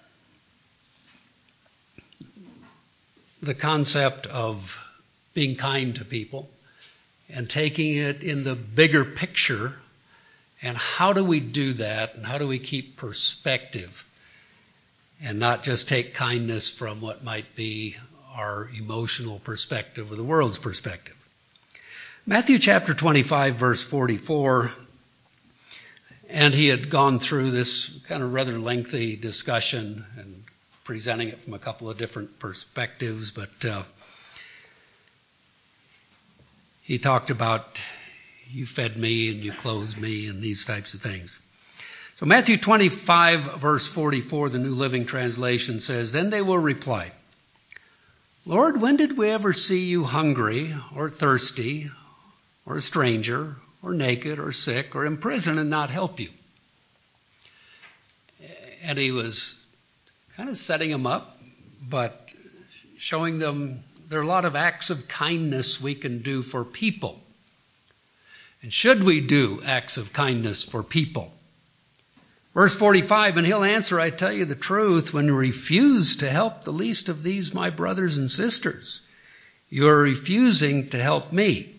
the concept of being kind to people and taking it in the bigger picture. And how do we do that? And how do we keep perspective and not just take kindness from what might be our emotional perspective or the world's perspective? Matthew chapter twenty-five, verse forty-four, and he had gone through this kind of rather lengthy discussion and presenting it from a couple of different perspectives, but uh, he talked about you fed me and you clothed me and these types of things. So Matthew twenty-five, verse forty-four, the New Living Translation says, then they will reply, Lord, when did we ever see you hungry or thirsty or a stranger or naked or sick or in prison and not help you? And he was kind of setting them up, but showing them there are a lot of acts of kindness we can do for people. And should we do acts of kindness for people? Verse forty-five, and he'll answer, I tell you the truth, when you refuse to help the least of these, my brothers and sisters, you are refusing to help me.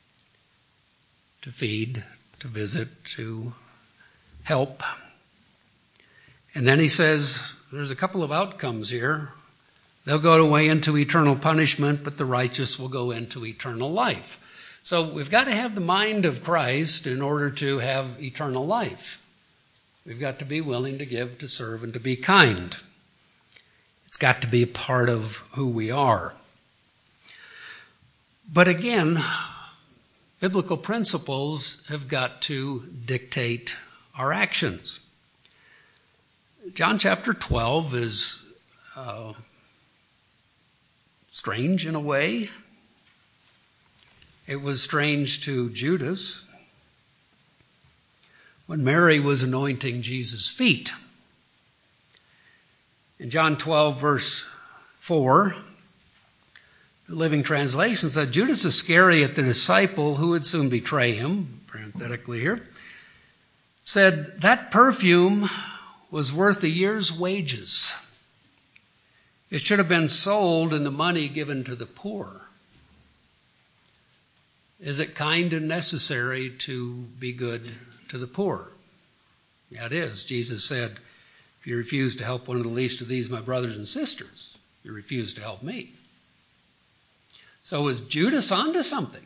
To feed, to visit, to help. And then he says, there's a couple of outcomes here. They'll go away into eternal punishment, but the righteous will go into eternal life. So we've got to have the mind of Christ in order to have eternal life. We've got to be willing to give, to serve, and to be kind. It's got to be a part of who we are. But again, biblical principles have got to dictate our actions. John chapter twelve is uh, strange in a way. It was strange to Judas when Mary was anointing Jesus' feet. In John twelve, verse four, the Living Translation said, Judas Iscariot, the disciple who would soon betray him, parenthetically here, said that perfume was worth a year's wages. It should have been sold and the money given to the poor. Is it kind and necessary to be good to the poor? Yeah, it is. Jesus said, if you refuse to help one of the least of these, my brothers and sisters, you refuse to help me. So was Judas onto something?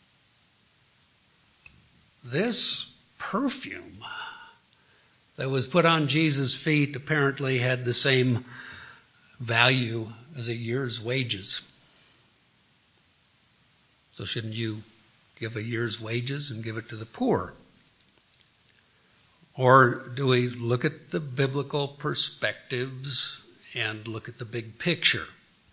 This perfume that was put on Jesus' feet apparently had the same value as a year's wages. So shouldn't you give a year's wages and give it to the poor? Or do we look at the biblical perspectives and look at the big picture?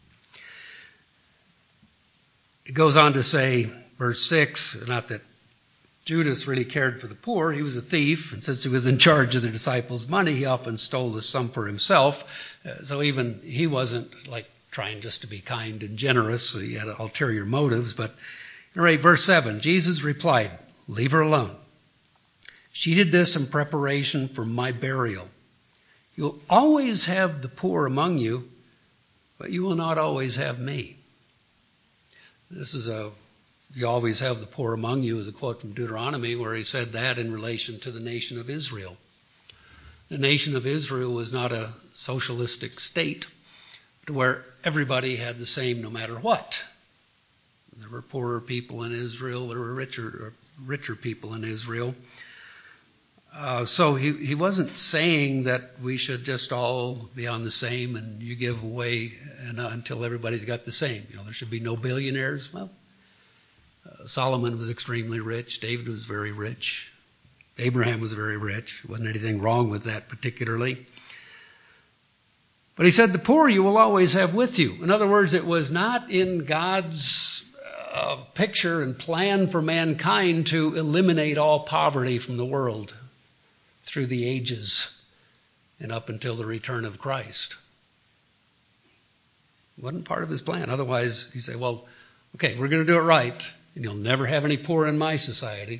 It goes on to say, verse six, not that Judas really cared for the poor. He was a thief, and since he was in charge of the disciples' money, he often stole the sum for himself. Uh, so even he wasn't like trying just to be kind and generous. He had ulterior motives. But anyway, verse seven, Jesus replied, leave her alone. She did this in preparation for my burial. You'll always have the poor among you, but you will not always have me. This is a, you always have the poor among you, is a quote from Deuteronomy where he said that in relation to the nation of Israel. The nation of Israel was not a socialistic state to where everybody had the same no matter what. There were poorer people in Israel, there were richer, richer people in Israel. Uh, so he, he wasn't saying that we should just all be on the same and you give away and, uh, until everybody's got the same. You know, there should be no billionaires. Well, uh, Solomon was extremely rich. David was very rich. Abraham was very rich. There wasn't anything wrong with that particularly. But he said, the poor you will always have with you. In other words, it was not in God's uh, picture and plan for mankind to eliminate all poverty from the world through the ages and up until the return of Christ. It wasn't part of his plan. Otherwise, he'd say, well, okay, we're going to do it right, and you'll never have any poor in my society.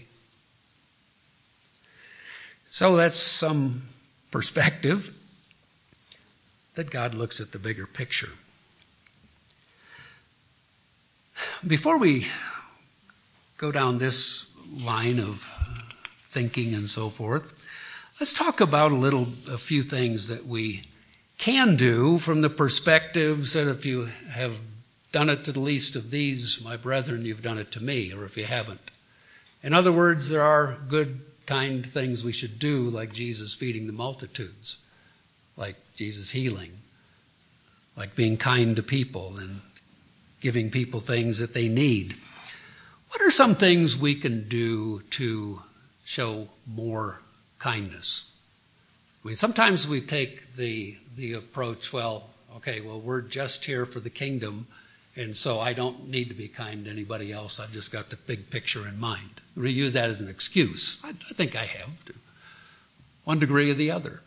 So that's some perspective that God looks at the bigger picture. Before we go down this line of thinking and so forth, let's talk about a little, a few things that we can do from the perspectives that if you have done it to the least of these, my brethren, you've done it to me, or if you haven't. In other words, there are good, kind things we should do, like Jesus feeding the multitudes, like Jesus healing, like being kind to people and giving people things that they need. What are some things we can do to show more kindness? I mean, sometimes we take the the approach, well, okay, well, we're just here for the kingdom, and so I don't need to be kind to anybody else. I've just got the big picture in mind. We use that as an excuse. I, I think I have, to one degree or the other.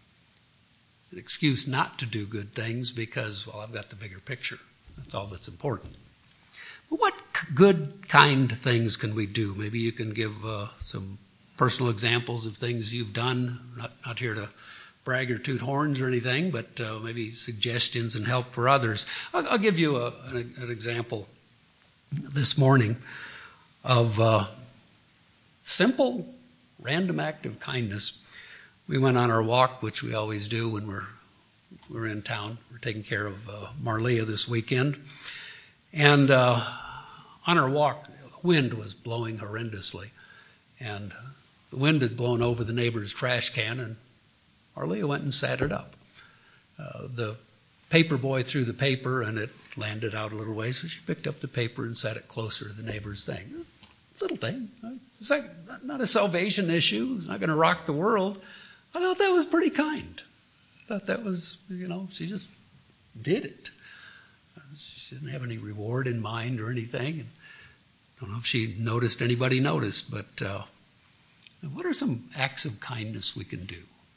An excuse not to do good things because, well, I've got the bigger picture. That's all that's important. But what good, kind things can we do? Maybe you can give uh, some personal examples of things you've done. Not, not here to brag or toot horns or anything, but uh, maybe suggestions and help for others. I'll, I'll give you a, an, an example this morning of uh, simple, random act of kindness. We went on our walk, which we always do when we're we're in town. We're taking care of uh, Marlia this weekend. And uh, on our walk, the wind was blowing horrendously. And the wind had blown over the neighbor's trash can, and Marlia went and sat it up. Uh, the paper boy threw the paper, and it landed out a little way, so she picked up the paper and sat it closer to the neighbor's thing. Little thing. It's like not a salvation issue. It's not going to rock the world. I thought that was pretty kind. I thought that was, you know, she just did it. She didn't have any reward in mind or anything. And I don't know if she noticed, anybody noticed, but uh, what are some acts of kindness we can do?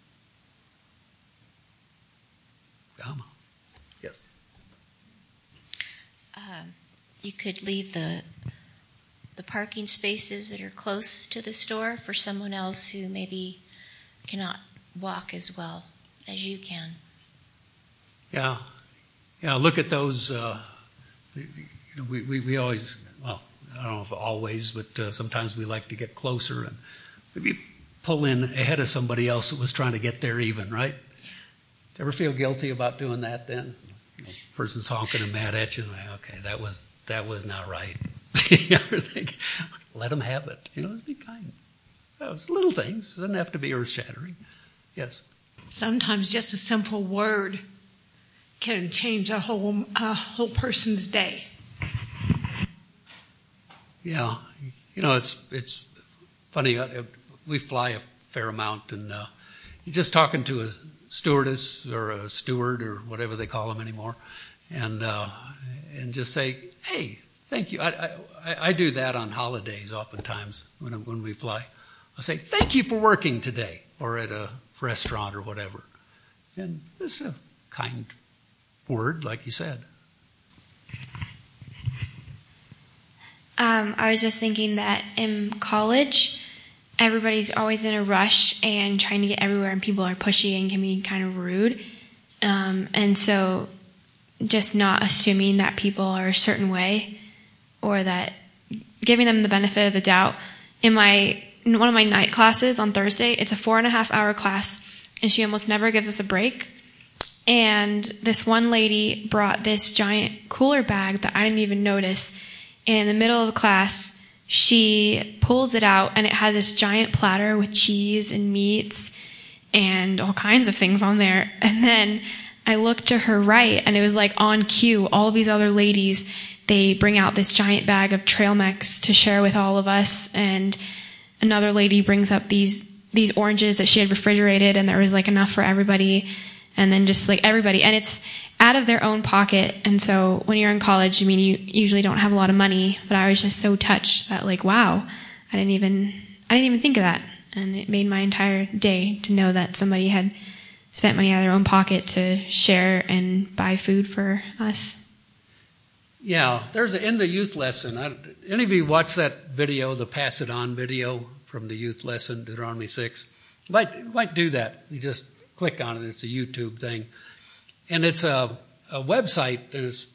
Come on. Yes. Uh, you could leave the the parking spaces that are close to the store for someone else who maybe cannot walk as well as you can. Yeah. Yeah, look at those. Uh, you know, we, we, we always, well, I don't know if always, but uh, sometimes we like to get closer and maybe pull in ahead of somebody else that was trying to get there even, right? Yeah. Do you ever feel guilty about doing that then? You know, person's honking and mad at you. And like, okay, that was that was not right. You ever think, let them have it. You know, be kind. That was little things. It doesn't have to be earth-shattering. Yes? Sometimes just a simple word can change a whole a whole person's day. Yeah, you know, it's it's funny. Uh, we fly a fair amount, and uh, you're just talking to a stewardess or a steward or whatever they call them anymore, and uh, and just say, "Hey, thank you." I, I I do that on holidays oftentimes when when we fly. I say, "Thank you for working today," or at a restaurant or whatever, and it's a kind word, like you said. Um, I was just thinking that in college, everybody's always in a rush and trying to get everywhere, and people are pushy and can be kind of rude. Um, and so just not assuming that people are a certain way, or that giving them the benefit of the doubt. In my in one of my night classes on Thursday, it's a four and a half hour class, and she almost never gives us a break. And this one lady brought this giant cooler bag that I didn't even notice. And in the middle of the class, she pulls it out, and it has this giant platter with cheese and meats and all kinds of things on there. And then I looked to her right, and it was like on cue. All of these other ladies, they bring out this giant bag of trail mix to share with all of us. And another lady brings up these these oranges that she had refrigerated, and there was like enough for everybody. And then just like everybody, and it's out of their own pocket. And so when you're in college, I mean, you usually don't have a lot of money, but I was just so touched that like, wow, I didn't even, I didn't even think of that. And it made my entire day to know that somebody had spent money out of their own pocket to share and buy food for us. Yeah, there's a, in the youth lesson. I, any of you watch that video, the Pass It On video from the youth lesson, Deuteronomy six? You might, you might do that. You just click on it. It's a YouTube thing. And it's a, a website, and it's,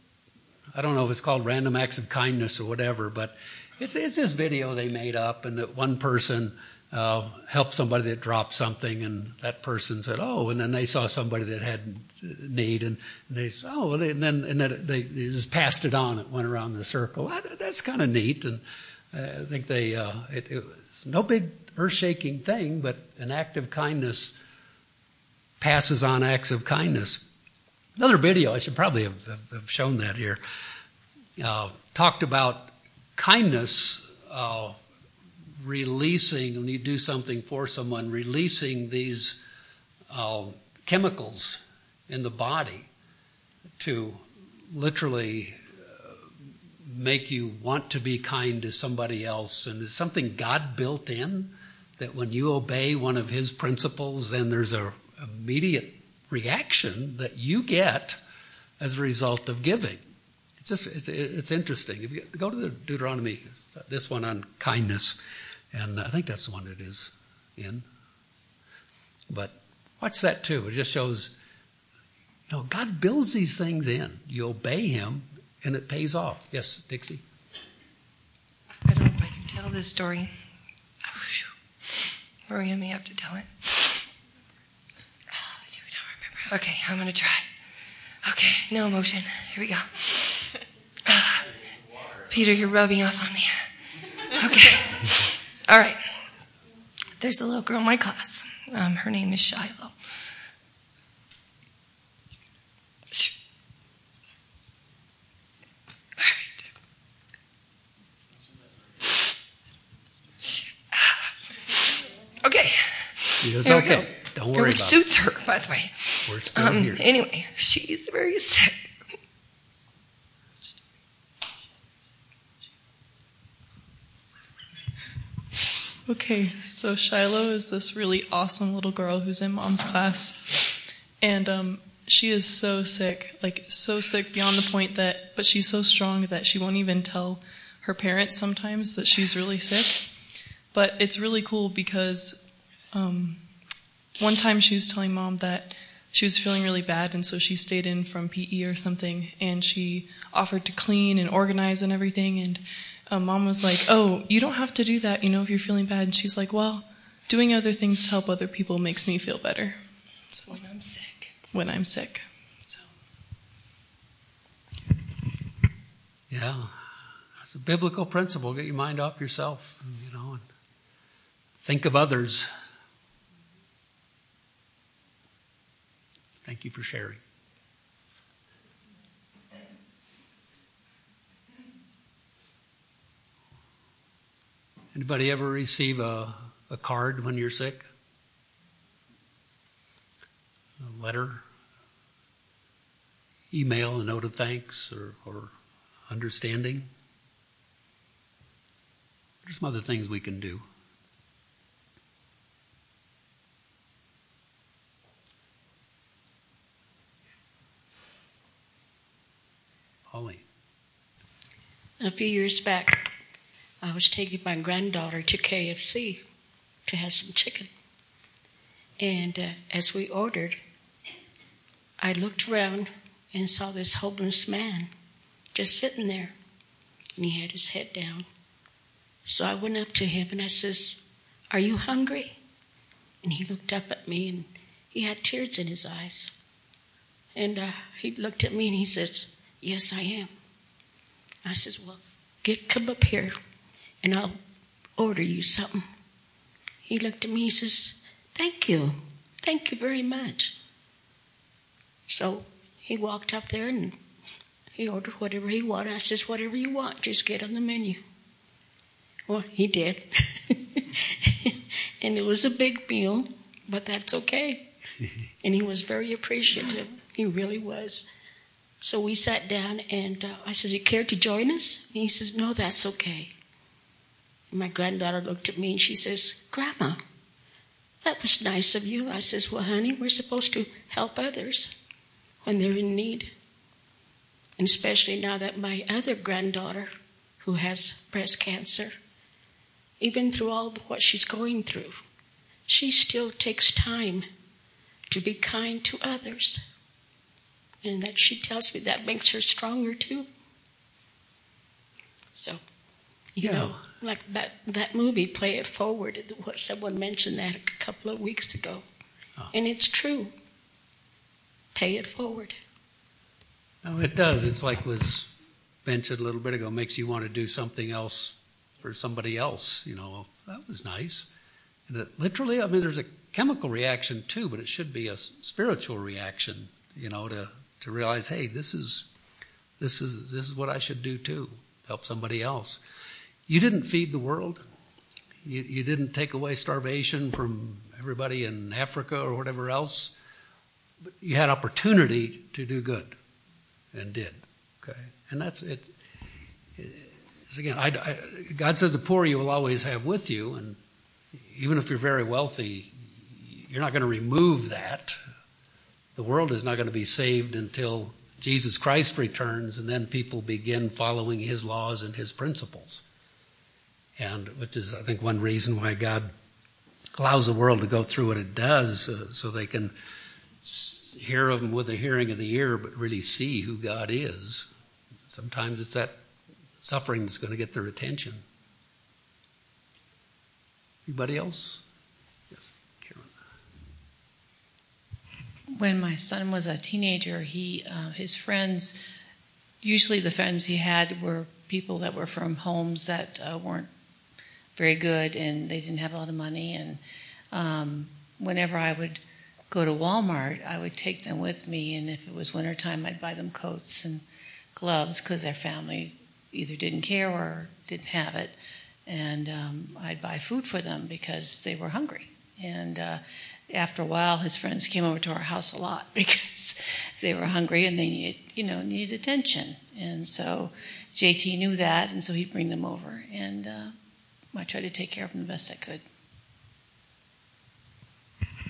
I don't know if it's called Random Acts of Kindness or whatever, but it's, it's this video they made up, and that one person uh, helped somebody that dropped something, and that person said, oh, and then they saw somebody that had need, and they said, oh, and then, and then they, they just passed it on. It went around the circle. That, that's kind of neat, and I think they, uh, it, it was no big earth-shaking thing, but an act of kindness passes on acts of kindness. Another video, I should probably have, have shown that here, uh, talked about kindness uh, releasing, when you do something for someone, releasing these uh, chemicals in the body to literally uh, make you want to be kind to somebody else. And it's something God built in, that when you obey one of His principles, then there's a immediate reaction that you get as a result of giving. It's just it's, it's interesting. If you go to the Deuteronomy, this one on kindness, and I think that's the one it is in. But watch that too. It just shows, you know, God builds these things in. You obey Him, and it pays off. Yes, Dixie? I don't know if I can tell this story. Maria may have to tell it. Okay, I'm going to try. Okay, no emotion. Here we go. Uh, Peter, you're rubbing off on me. Okay. All right. There's a little girl in my class. Um, her name is Shiloh. All right. Okay. It's okay. Don't worry about it. Which suits her, by the way. We're still um, here. Anyway, she's very sick. Okay, so Shiloh is this really awesome little girl who's in Mom's class, and um, she is so sick, like so sick beyond the point that, but she's so strong that she won't even tell her parents sometimes that she's really sick. But it's really cool because um, one time she was telling Mom that she was feeling really bad, and so she stayed in from P E or something, and she offered to clean and organize and everything, and um, Mom was like, oh, you don't have to do that, you know, if you're feeling bad. And she's like, well, doing other things to help other people makes me feel better. So, When I'm sick. when I'm sick. So. Yeah, it's a biblical principle. Get your mind off yourself, you know, and think of others. Thank you for sharing. Anybody ever receive a, a card when you're sick? A letter? Email, a note of thanks or, or understanding? There's some other things we can do. Holly. A few years back, I was taking my granddaughter to K F C to have some chicken. And uh, as we ordered, I looked around and saw this homeless man just sitting there. And he had his head down. So I went up to him and I says, "Are you hungry?" And he looked up at me and he had tears in his eyes. And uh, he looked at me and he says, "Yes, I am." I says, "Well, get come up here and I'll order you something." He looked at me, he says, "Thank you. Thank you very much." So he walked up there and he ordered whatever he wanted. I says, "Whatever you want, just get on the menu." Well, he did. And it was a big meal, but that's okay. And he was very appreciative. He really was. So we sat down, and uh, I says, "You care to join us?" And he says, "No, that's okay." And my granddaughter looked at me, and she says, "Grandma, that was nice of you." I says, "Well, honey, we're supposed to help others when they're in need. And especially now that my other granddaughter, who has breast cancer, even through all of what she's going through, she still takes time to be kind to others. And that she tells me that makes her stronger too." So, you Yeah. know, like that, that movie, Play It Forward, what someone mentioned that a couple of weeks ago. Oh. And it's true. Pay it forward. No, it does. It's like was mentioned a little bit ago, makes you want to do something else for somebody else. You know, that was nice. And it, literally, I mean, there's a chemical reaction too, but it should be a spiritual reaction, you know, to, to realize, hey, this is this is this is what I should do too, help somebody else. You didn't feed the world. You, you didn't take away starvation from everybody in Africa or whatever else. But you had opportunity to do good, and did. Okay, and that's it. It's, again, I, I, God says the poor you will always have with you, and even if you're very wealthy, you're not going to remove that. The world is not going to be saved until Jesus Christ returns, and then people begin following His laws and His principles. And which is, I think, one reason why God allows the world to go through what it does, uh, so they can hear of Him with the hearing of the ear, but really see who God is. Sometimes it's that suffering that's going to get their attention. Anybody else? Yes, Karen. When my son was a teenager, he uh, his friends, usually the friends he had were people that were from homes that uh, weren't very good, and they didn't have a lot of money. And um, whenever I would go to Walmart, I would take them with me, and if it was wintertime, I'd buy them coats and gloves because their family either didn't care or didn't have it. And um, I'd buy food for them because they were hungry. And uh, after a while, his friends came over to our house a lot because they were hungry and they needed, you know, needed attention. And so J T knew that, and so he'd bring them over. And uh, I tried to take care of them the best I could.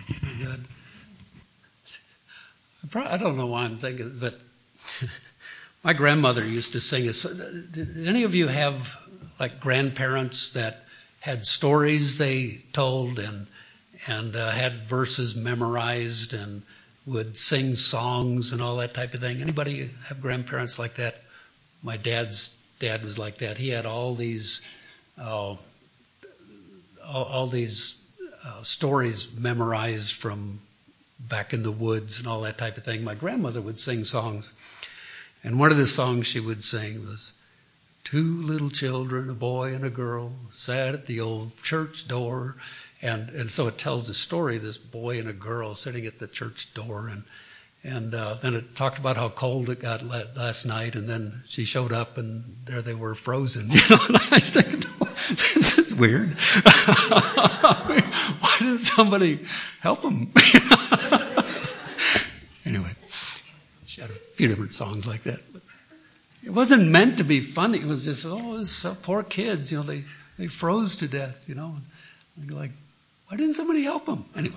Good. I don't know why I'm thinking, but My grandmother used to sing. Did any of you have like grandparents that had stories they told and and uh, had verses memorized and would sing songs and all that type of thing? Anybody have grandparents like that? My dad's dad was like that. He had all these, uh, all, all these uh, stories memorized from back in the woods and all that type of thing. My grandmother would sing songs, and one of the songs she would sing was, "Two little children, a boy and a girl, sat at the old church door." And and so it tells the story of this boy and a girl sitting at the church door, and and uh, then it talked about how cold it got last night, and then she showed up, and there they were, frozen. You know, and I was thinking, this is weird. Why didn't somebody help them? Anyway, she had a few different songs like that. But it wasn't meant to be funny. It was just, oh, those uh, poor kids, you know, they, they froze to death, you know. And like, why didn't somebody help them? Anyway.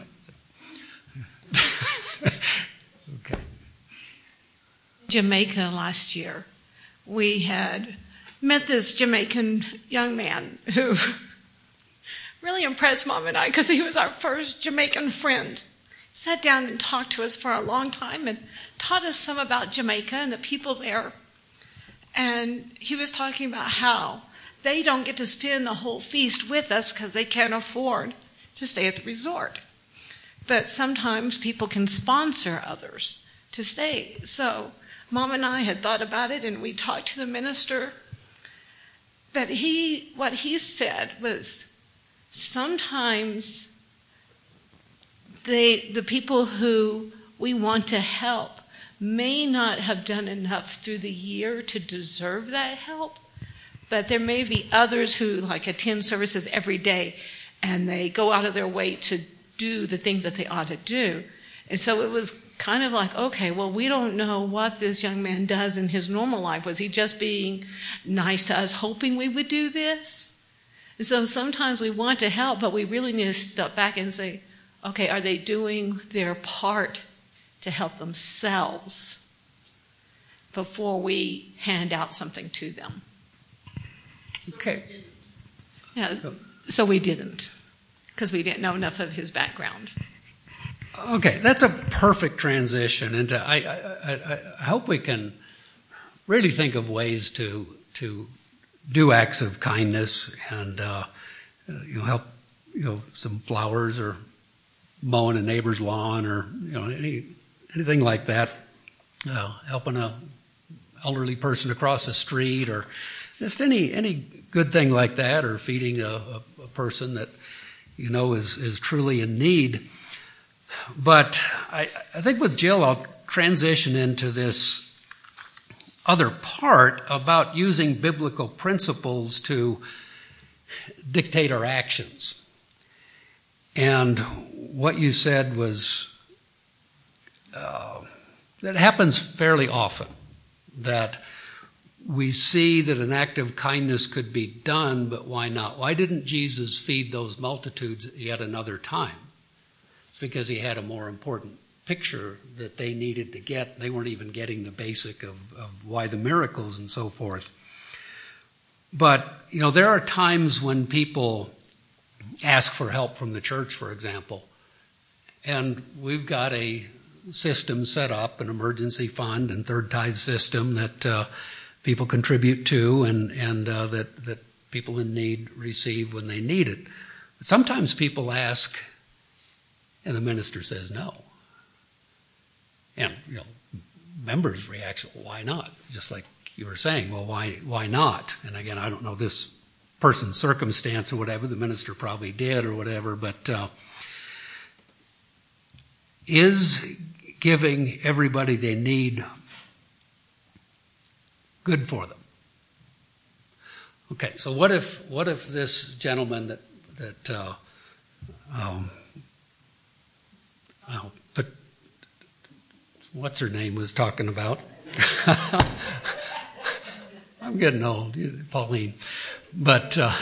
Okay. Jamaica last year, we had met this Jamaican young man who really impressed Mom and I because he was our first Jamaican friend. Sat down and talked to us for a long time and taught us some about Jamaica and the people there. And he was talking about how they don't get to spend the whole feast with us because they can't afford to stay at the resort. But sometimes people can sponsor others to stay. So Mom and I had thought about it, and we talked to the minister. But he, what he said was, sometimes they, the people who we want to help may not have done enough through the year to deserve that help. But there may be others who like attend services every day, and they go out of their way to do the things that they ought to do. And so it was kind of like, okay, well, we don't know what this young man does in his normal life. Was he just being nice to us, hoping we would do this? And so sometimes we want to help, but we really need to step back and say, okay, are they doing their part to help themselves before we hand out something to them? Okay. Yeah, so we didn't, because we didn't know enough of his background. Okay, that's a perfect transition into. I, I, I hope we can really think of ways to to do acts of kindness and uh, you know help you know some flowers or mowing a neighbor's lawn or you know any anything like that. Uh, helping a elderly person across the street or just any any good thing like that, or feeding a, a, a person that you know is is truly in need. But I, I think with Jill, I'll transition into this other part about using biblical principles to dictate our actions. And what you said was uh, that happens fairly often, that we see that an act of kindness could be done, but why not? Why didn't Jesus feed those multitudes yet another time? It's because he had a more important picture that they needed to get. They weren't even getting the basic of, of why the miracles and so forth. But, you know, there are times when people ask for help from the church, for example, and we've got a system set up, an emergency fund and third tithe system that uh, people contribute to and, and uh, that, that people in need receive when they need it. But sometimes people ask, and the minister says no. And, you know, members' reaction, well, why not? Just like you were saying, well, why why not? And again, I don't know this person's circumstance or whatever. The minister probably did or whatever. But uh, is giving everybody they need good for them? Okay, so what if what if this gentleman that that uh, um, oh, but what's her name was talking about? I'm getting old, Pauline. But uh,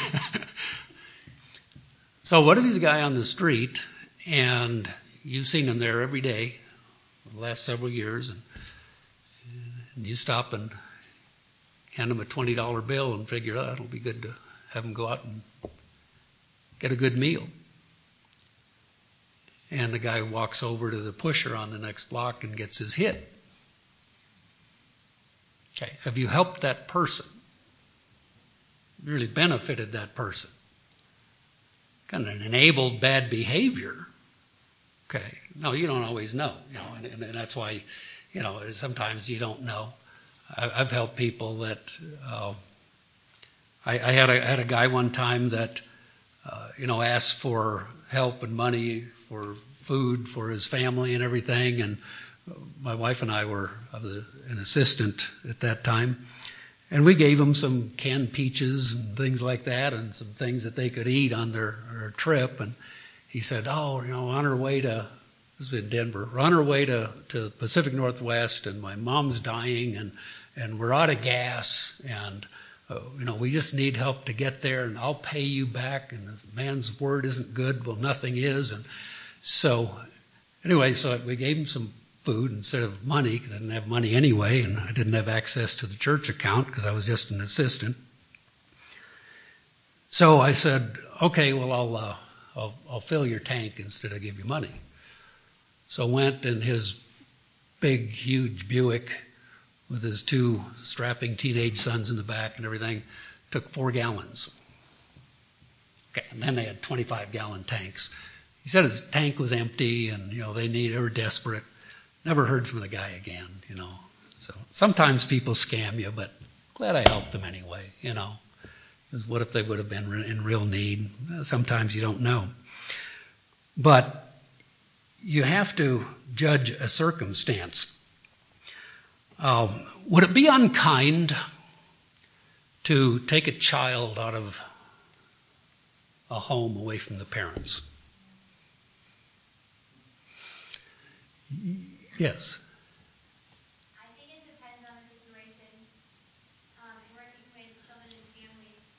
so what if he's a guy on the street and you've seen him there every day for the last several years, and And you stop and hand them a twenty dollar bill and figure, oh, it'll be good to have them go out and get a good meal. And the guy walks over to the pusher on the next block and gets his hit. Okay, have you helped that person? Really benefited that person? Kind of enabled bad behavior? Okay, no, you don't always know, you know, and, and that's why, you know, sometimes you don't know. I, I've helped people that uh, I, I had a I had a guy one time that uh, you know asked for help and money for food for his family and everything, and my wife and I were I was an assistant at that time, and we gave him some canned peaches and things like that, and some things that they could eat on their, their trip. And he said, "Oh, you know, on our way to this is in Denver. We're on our way to to Pacific Northwest, and my mom's dying, and and we're out of gas, and uh, you know, we just need help to get there, and I'll pay you back. And if man's word isn't good, well, nothing is." And so, anyway, so we gave him some food instead of money, because I didn't have money anyway, and I didn't have access to the church account because I was just an assistant. So I said, "Okay, well, I'll uh, I'll, I'll fill your tank instead of give you money." So went in his big, huge Buick with his two strapping teenage sons in the back and everything, took four gallons. Okay, and then they had twenty-five gallon tanks. He said his tank was empty, and you know they need they were desperate. Never heard from the guy again, you know. So sometimes people scam you, but glad I helped them anyway, you know. Because what if they would have been in real need? Sometimes you don't know. But you have to judge a circumstance. Um, would it be unkind to take a child out of a home away from the parents? Yes. I think it depends on the situation. Um, and working with children and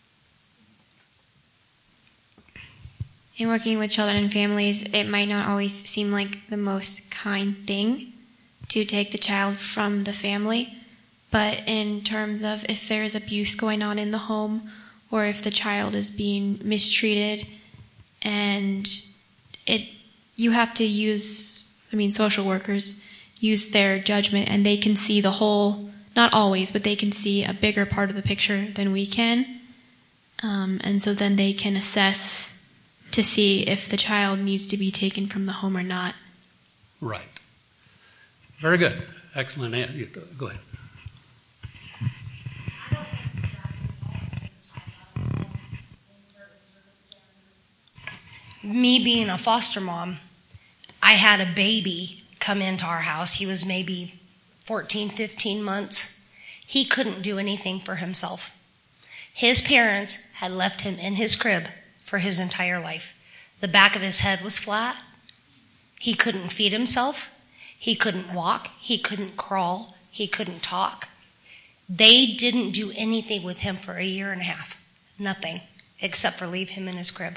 families. In working with children and families, it might not always seem like the most kind thing to take the child from the family. But in terms of if there is abuse going on in the home, or if the child is being mistreated, and it, you have to use, I mean, social workers use their judgment, and they can see the whole, not always, but they can see a bigger part of the picture than we can. Um, and so then they can assess to see if the child needs to be taken from the home or not. Right. Very good. Excellent. Go ahead. Me being a foster mom, I had a baby come into our house. He was maybe fourteen, fifteen months. He couldn't do anything for himself. His parents had left him in his crib for his entire life. The back of his head was flat. He couldn't feed himself. He couldn't walk. He couldn't crawl. He couldn't talk. They didn't do anything with him for a year and a half. Nothing, except for leave him in his crib.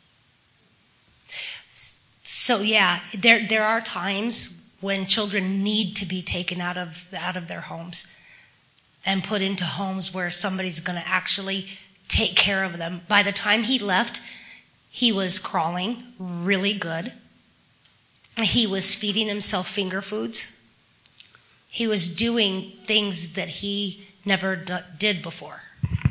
So yeah, there there are times when children need to be taken out of out of their homes and put into homes where somebody's going to actually take care of them. By the time he left, he was crawling really good. He was feeding himself finger foods. He was doing things that he never d- did before.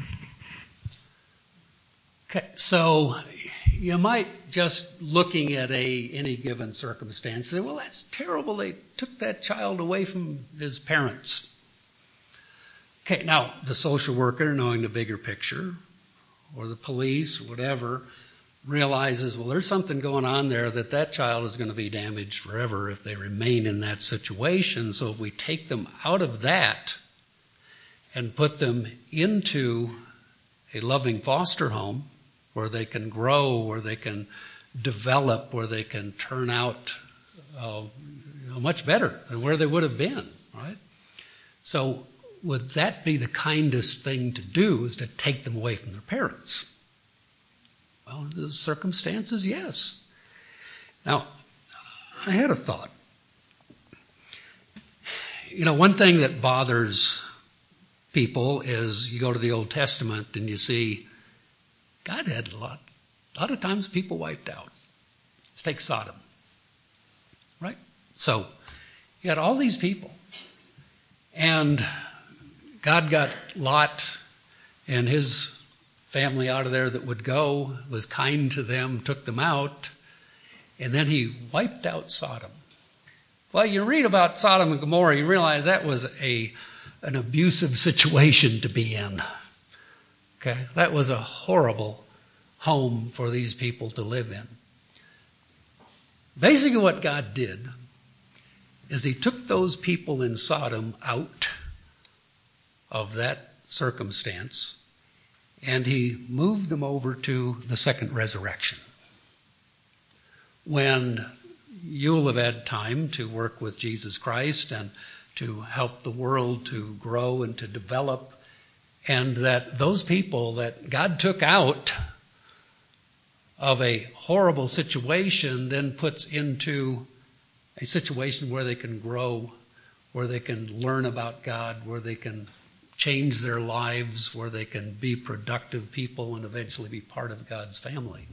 Okay, so you might just looking at a any given circumstance say, well, that's terrible. They took that child away from his parents. Okay, now the social worker, knowing the bigger picture, or the police, or whatever, realizes, well, there's something going on there that that child is going to be damaged forever if they remain in that situation. So if we take them out of that and put them into a loving foster home where they can grow, where they can develop, where they can turn out uh, you know, much better than where they would have been, right? So would that be the kindest thing to do, is to take them away from their parents? Well, in the circumstances, yes. Now, I had a thought. you know, one thing that bothers people is you go to the Old Testament and you see God had a lot, a lot of times people wiped out. Let's take Sodom, right? So you had all these people, and God got Lot and his family out of there that would go, was kind to them, took them out, and then he wiped out Sodom. Well, you read about Sodom and Gomorrah, you realize that was a an abusive situation to be in. Okay, that was a horrible home for these people to live in. Basically what God did is he took those people in Sodom out of that circumstance and he moved them over to the second resurrection. When you'll have had time to work with Jesus Christ and to help the world to grow and to develop, and that those people that God took out of a horrible situation then puts into a situation where they can grow, where they can learn about God, where they can change their lives, where they can be productive people and eventually be part of God's family.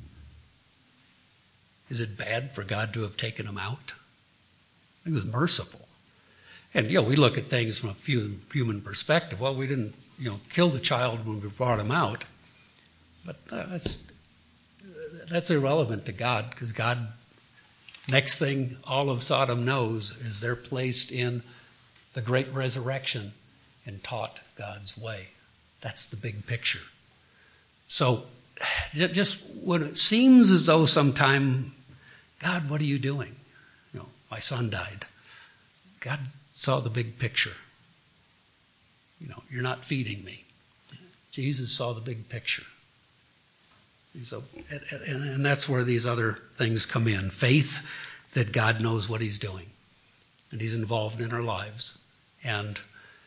Is it bad for God to have taken them out? He was merciful. And, you know, we look at things from a human perspective. Well, we didn't, you know, kill the child when we brought him out. But uh, that's, that's irrelevant to God, because God, next thing all of Sodom knows is they're placed in the great resurrection and taught God's way. That's the big picture. So just when it seems as though sometime, God, what are you doing? You know, my son died. God saw the big picture. You know, you're not feeding me. Jesus saw the big picture. So, and, and that's where these other things come in. Faith that God knows what he's doing. And he's involved in our lives. And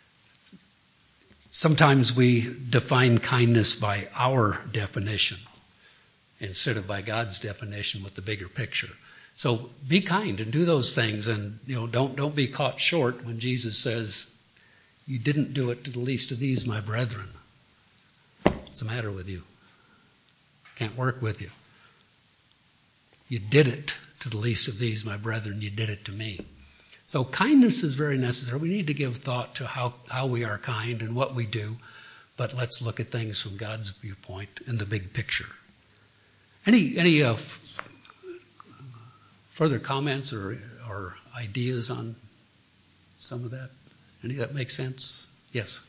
sometimes we define kindness by our definition instead of by God's definition with the bigger picture. So be kind and do those things, and you know, don't don't be caught short when Jesus says, "You didn't do it to the least of these, my brethren." What's the matter with you? Can't work with you. You did it to the least of these, my brethren. You did it to me. So kindness is very necessary. We need to give thought to how, how we are kind and what we do, but let's look at things from God's viewpoint in the big picture. Any any uh, f- further comments or or ideas on some of that? Any of that make sense? Yes.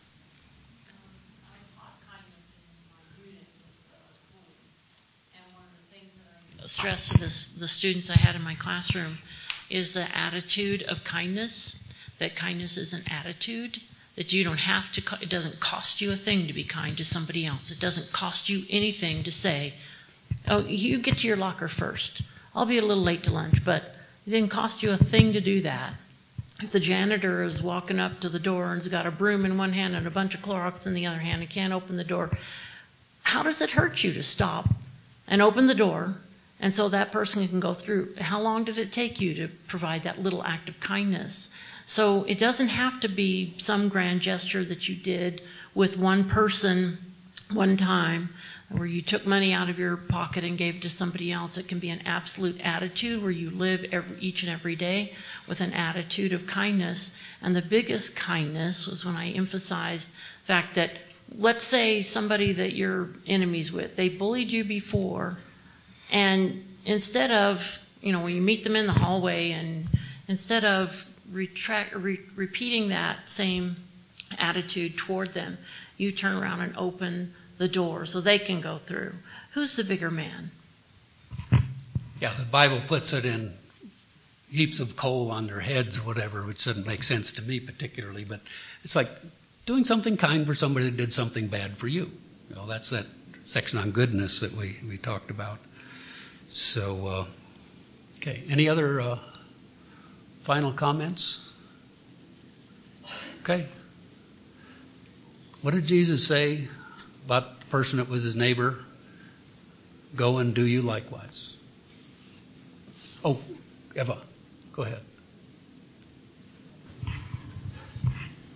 Stress to this, the students I had in my classroom is the attitude of kindness, that kindness is an attitude, that you don't have to, it doesn't cost you a thing to be kind to somebody else. It doesn't cost you anything to say, oh, you get to your locker first. I'll be a little late to lunch, but it didn't cost you a thing to do that. If the janitor is walking up to the door and has got a broom in one hand and a bunch of Clorox in the other hand and can't open the door, how does it hurt you to stop and open the door and so that person can go through? How long did it take you to provide that little act of kindness? So it doesn't have to be some grand gesture that you did with one person one time, where you took money out of your pocket and gave it to somebody else. It can be an absolute attitude where you live every, each and every day with an attitude of kindness. And the biggest kindness was when I emphasized the fact that, let's say somebody that you're enemies with, they bullied you before, and instead of, you know, when you meet them in the hallway, and instead of retract, re- repeating that same attitude toward them, you turn around and open the door so they can go through. Who's the bigger man? Yeah, the Bible puts it in heaps of coal on their heads or whatever, which doesn't make sense to me particularly, but it's like doing something kind for somebody that did something bad for you. You know, that's that section on goodness that we, we talked about. So, uh, okay, any other uh, final comments? Okay. What did Jesus say about the person that was his neighbor? Go and do you likewise. Oh, Eva, go ahead.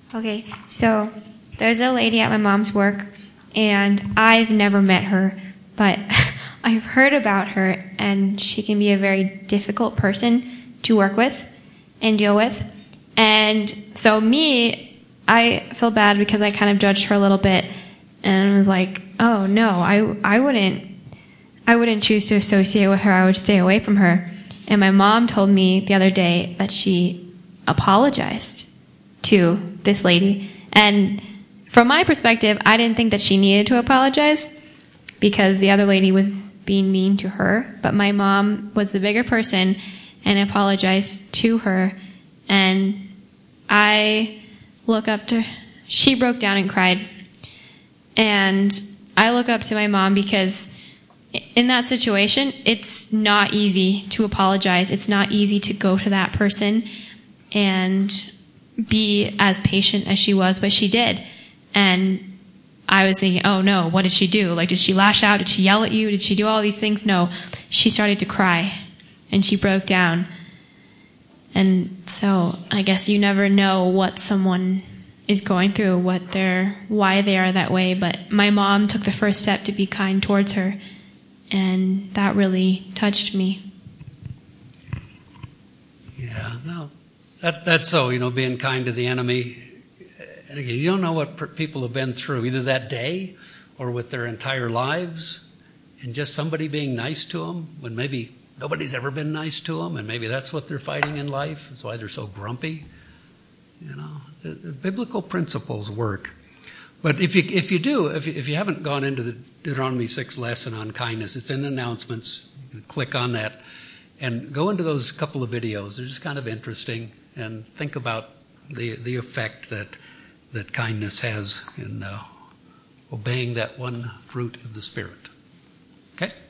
Okay, so there's a lady at my mom's work, and I've never met her, but I've heard about her, and she can be a very difficult person to work with and deal with. And so me, I feel bad because I kind of judged her a little bit, and was like, oh no, I I wouldn't I wouldn't choose to associate with her. I would stay away from her. And my mom told me the other day that she apologized to this lady. And from my perspective, I didn't think that she needed to apologize because the other lady was being mean to her. But my mom was the bigger person and apologized to her. And I look up to her. She broke down and cried. And I look up to my mom because in that situation, it's not easy to apologize. It's not easy to go to that person and be as patient as she was, but she did. And I was thinking, oh no, what did she do? Like, did she lash out? Did she yell at you? Did she do all these things? No, she started to cry and she broke down. And so I guess you never know what someone is going through, what they're, why they are that way. But my mom took the first step to be kind towards her, and that really touched me. Yeah, no, that that's so. You know, being kind to the enemy. And again, you don't know what per- people have been through, either that day or with their entire lives, and just somebody being nice to them when maybe nobody's ever been nice to them, and maybe that's what they're fighting in life. That's why they're so grumpy. You know, the, the biblical principles work. But if you if you do, if you, if you haven't gone into the Deuteronomy six lesson on kindness, it's in announcements. You can click on that and go into those couple of videos. They're just kind of interesting, and think about the the effect that that kindness has in uh, obeying that one fruit of the Spirit. Okay?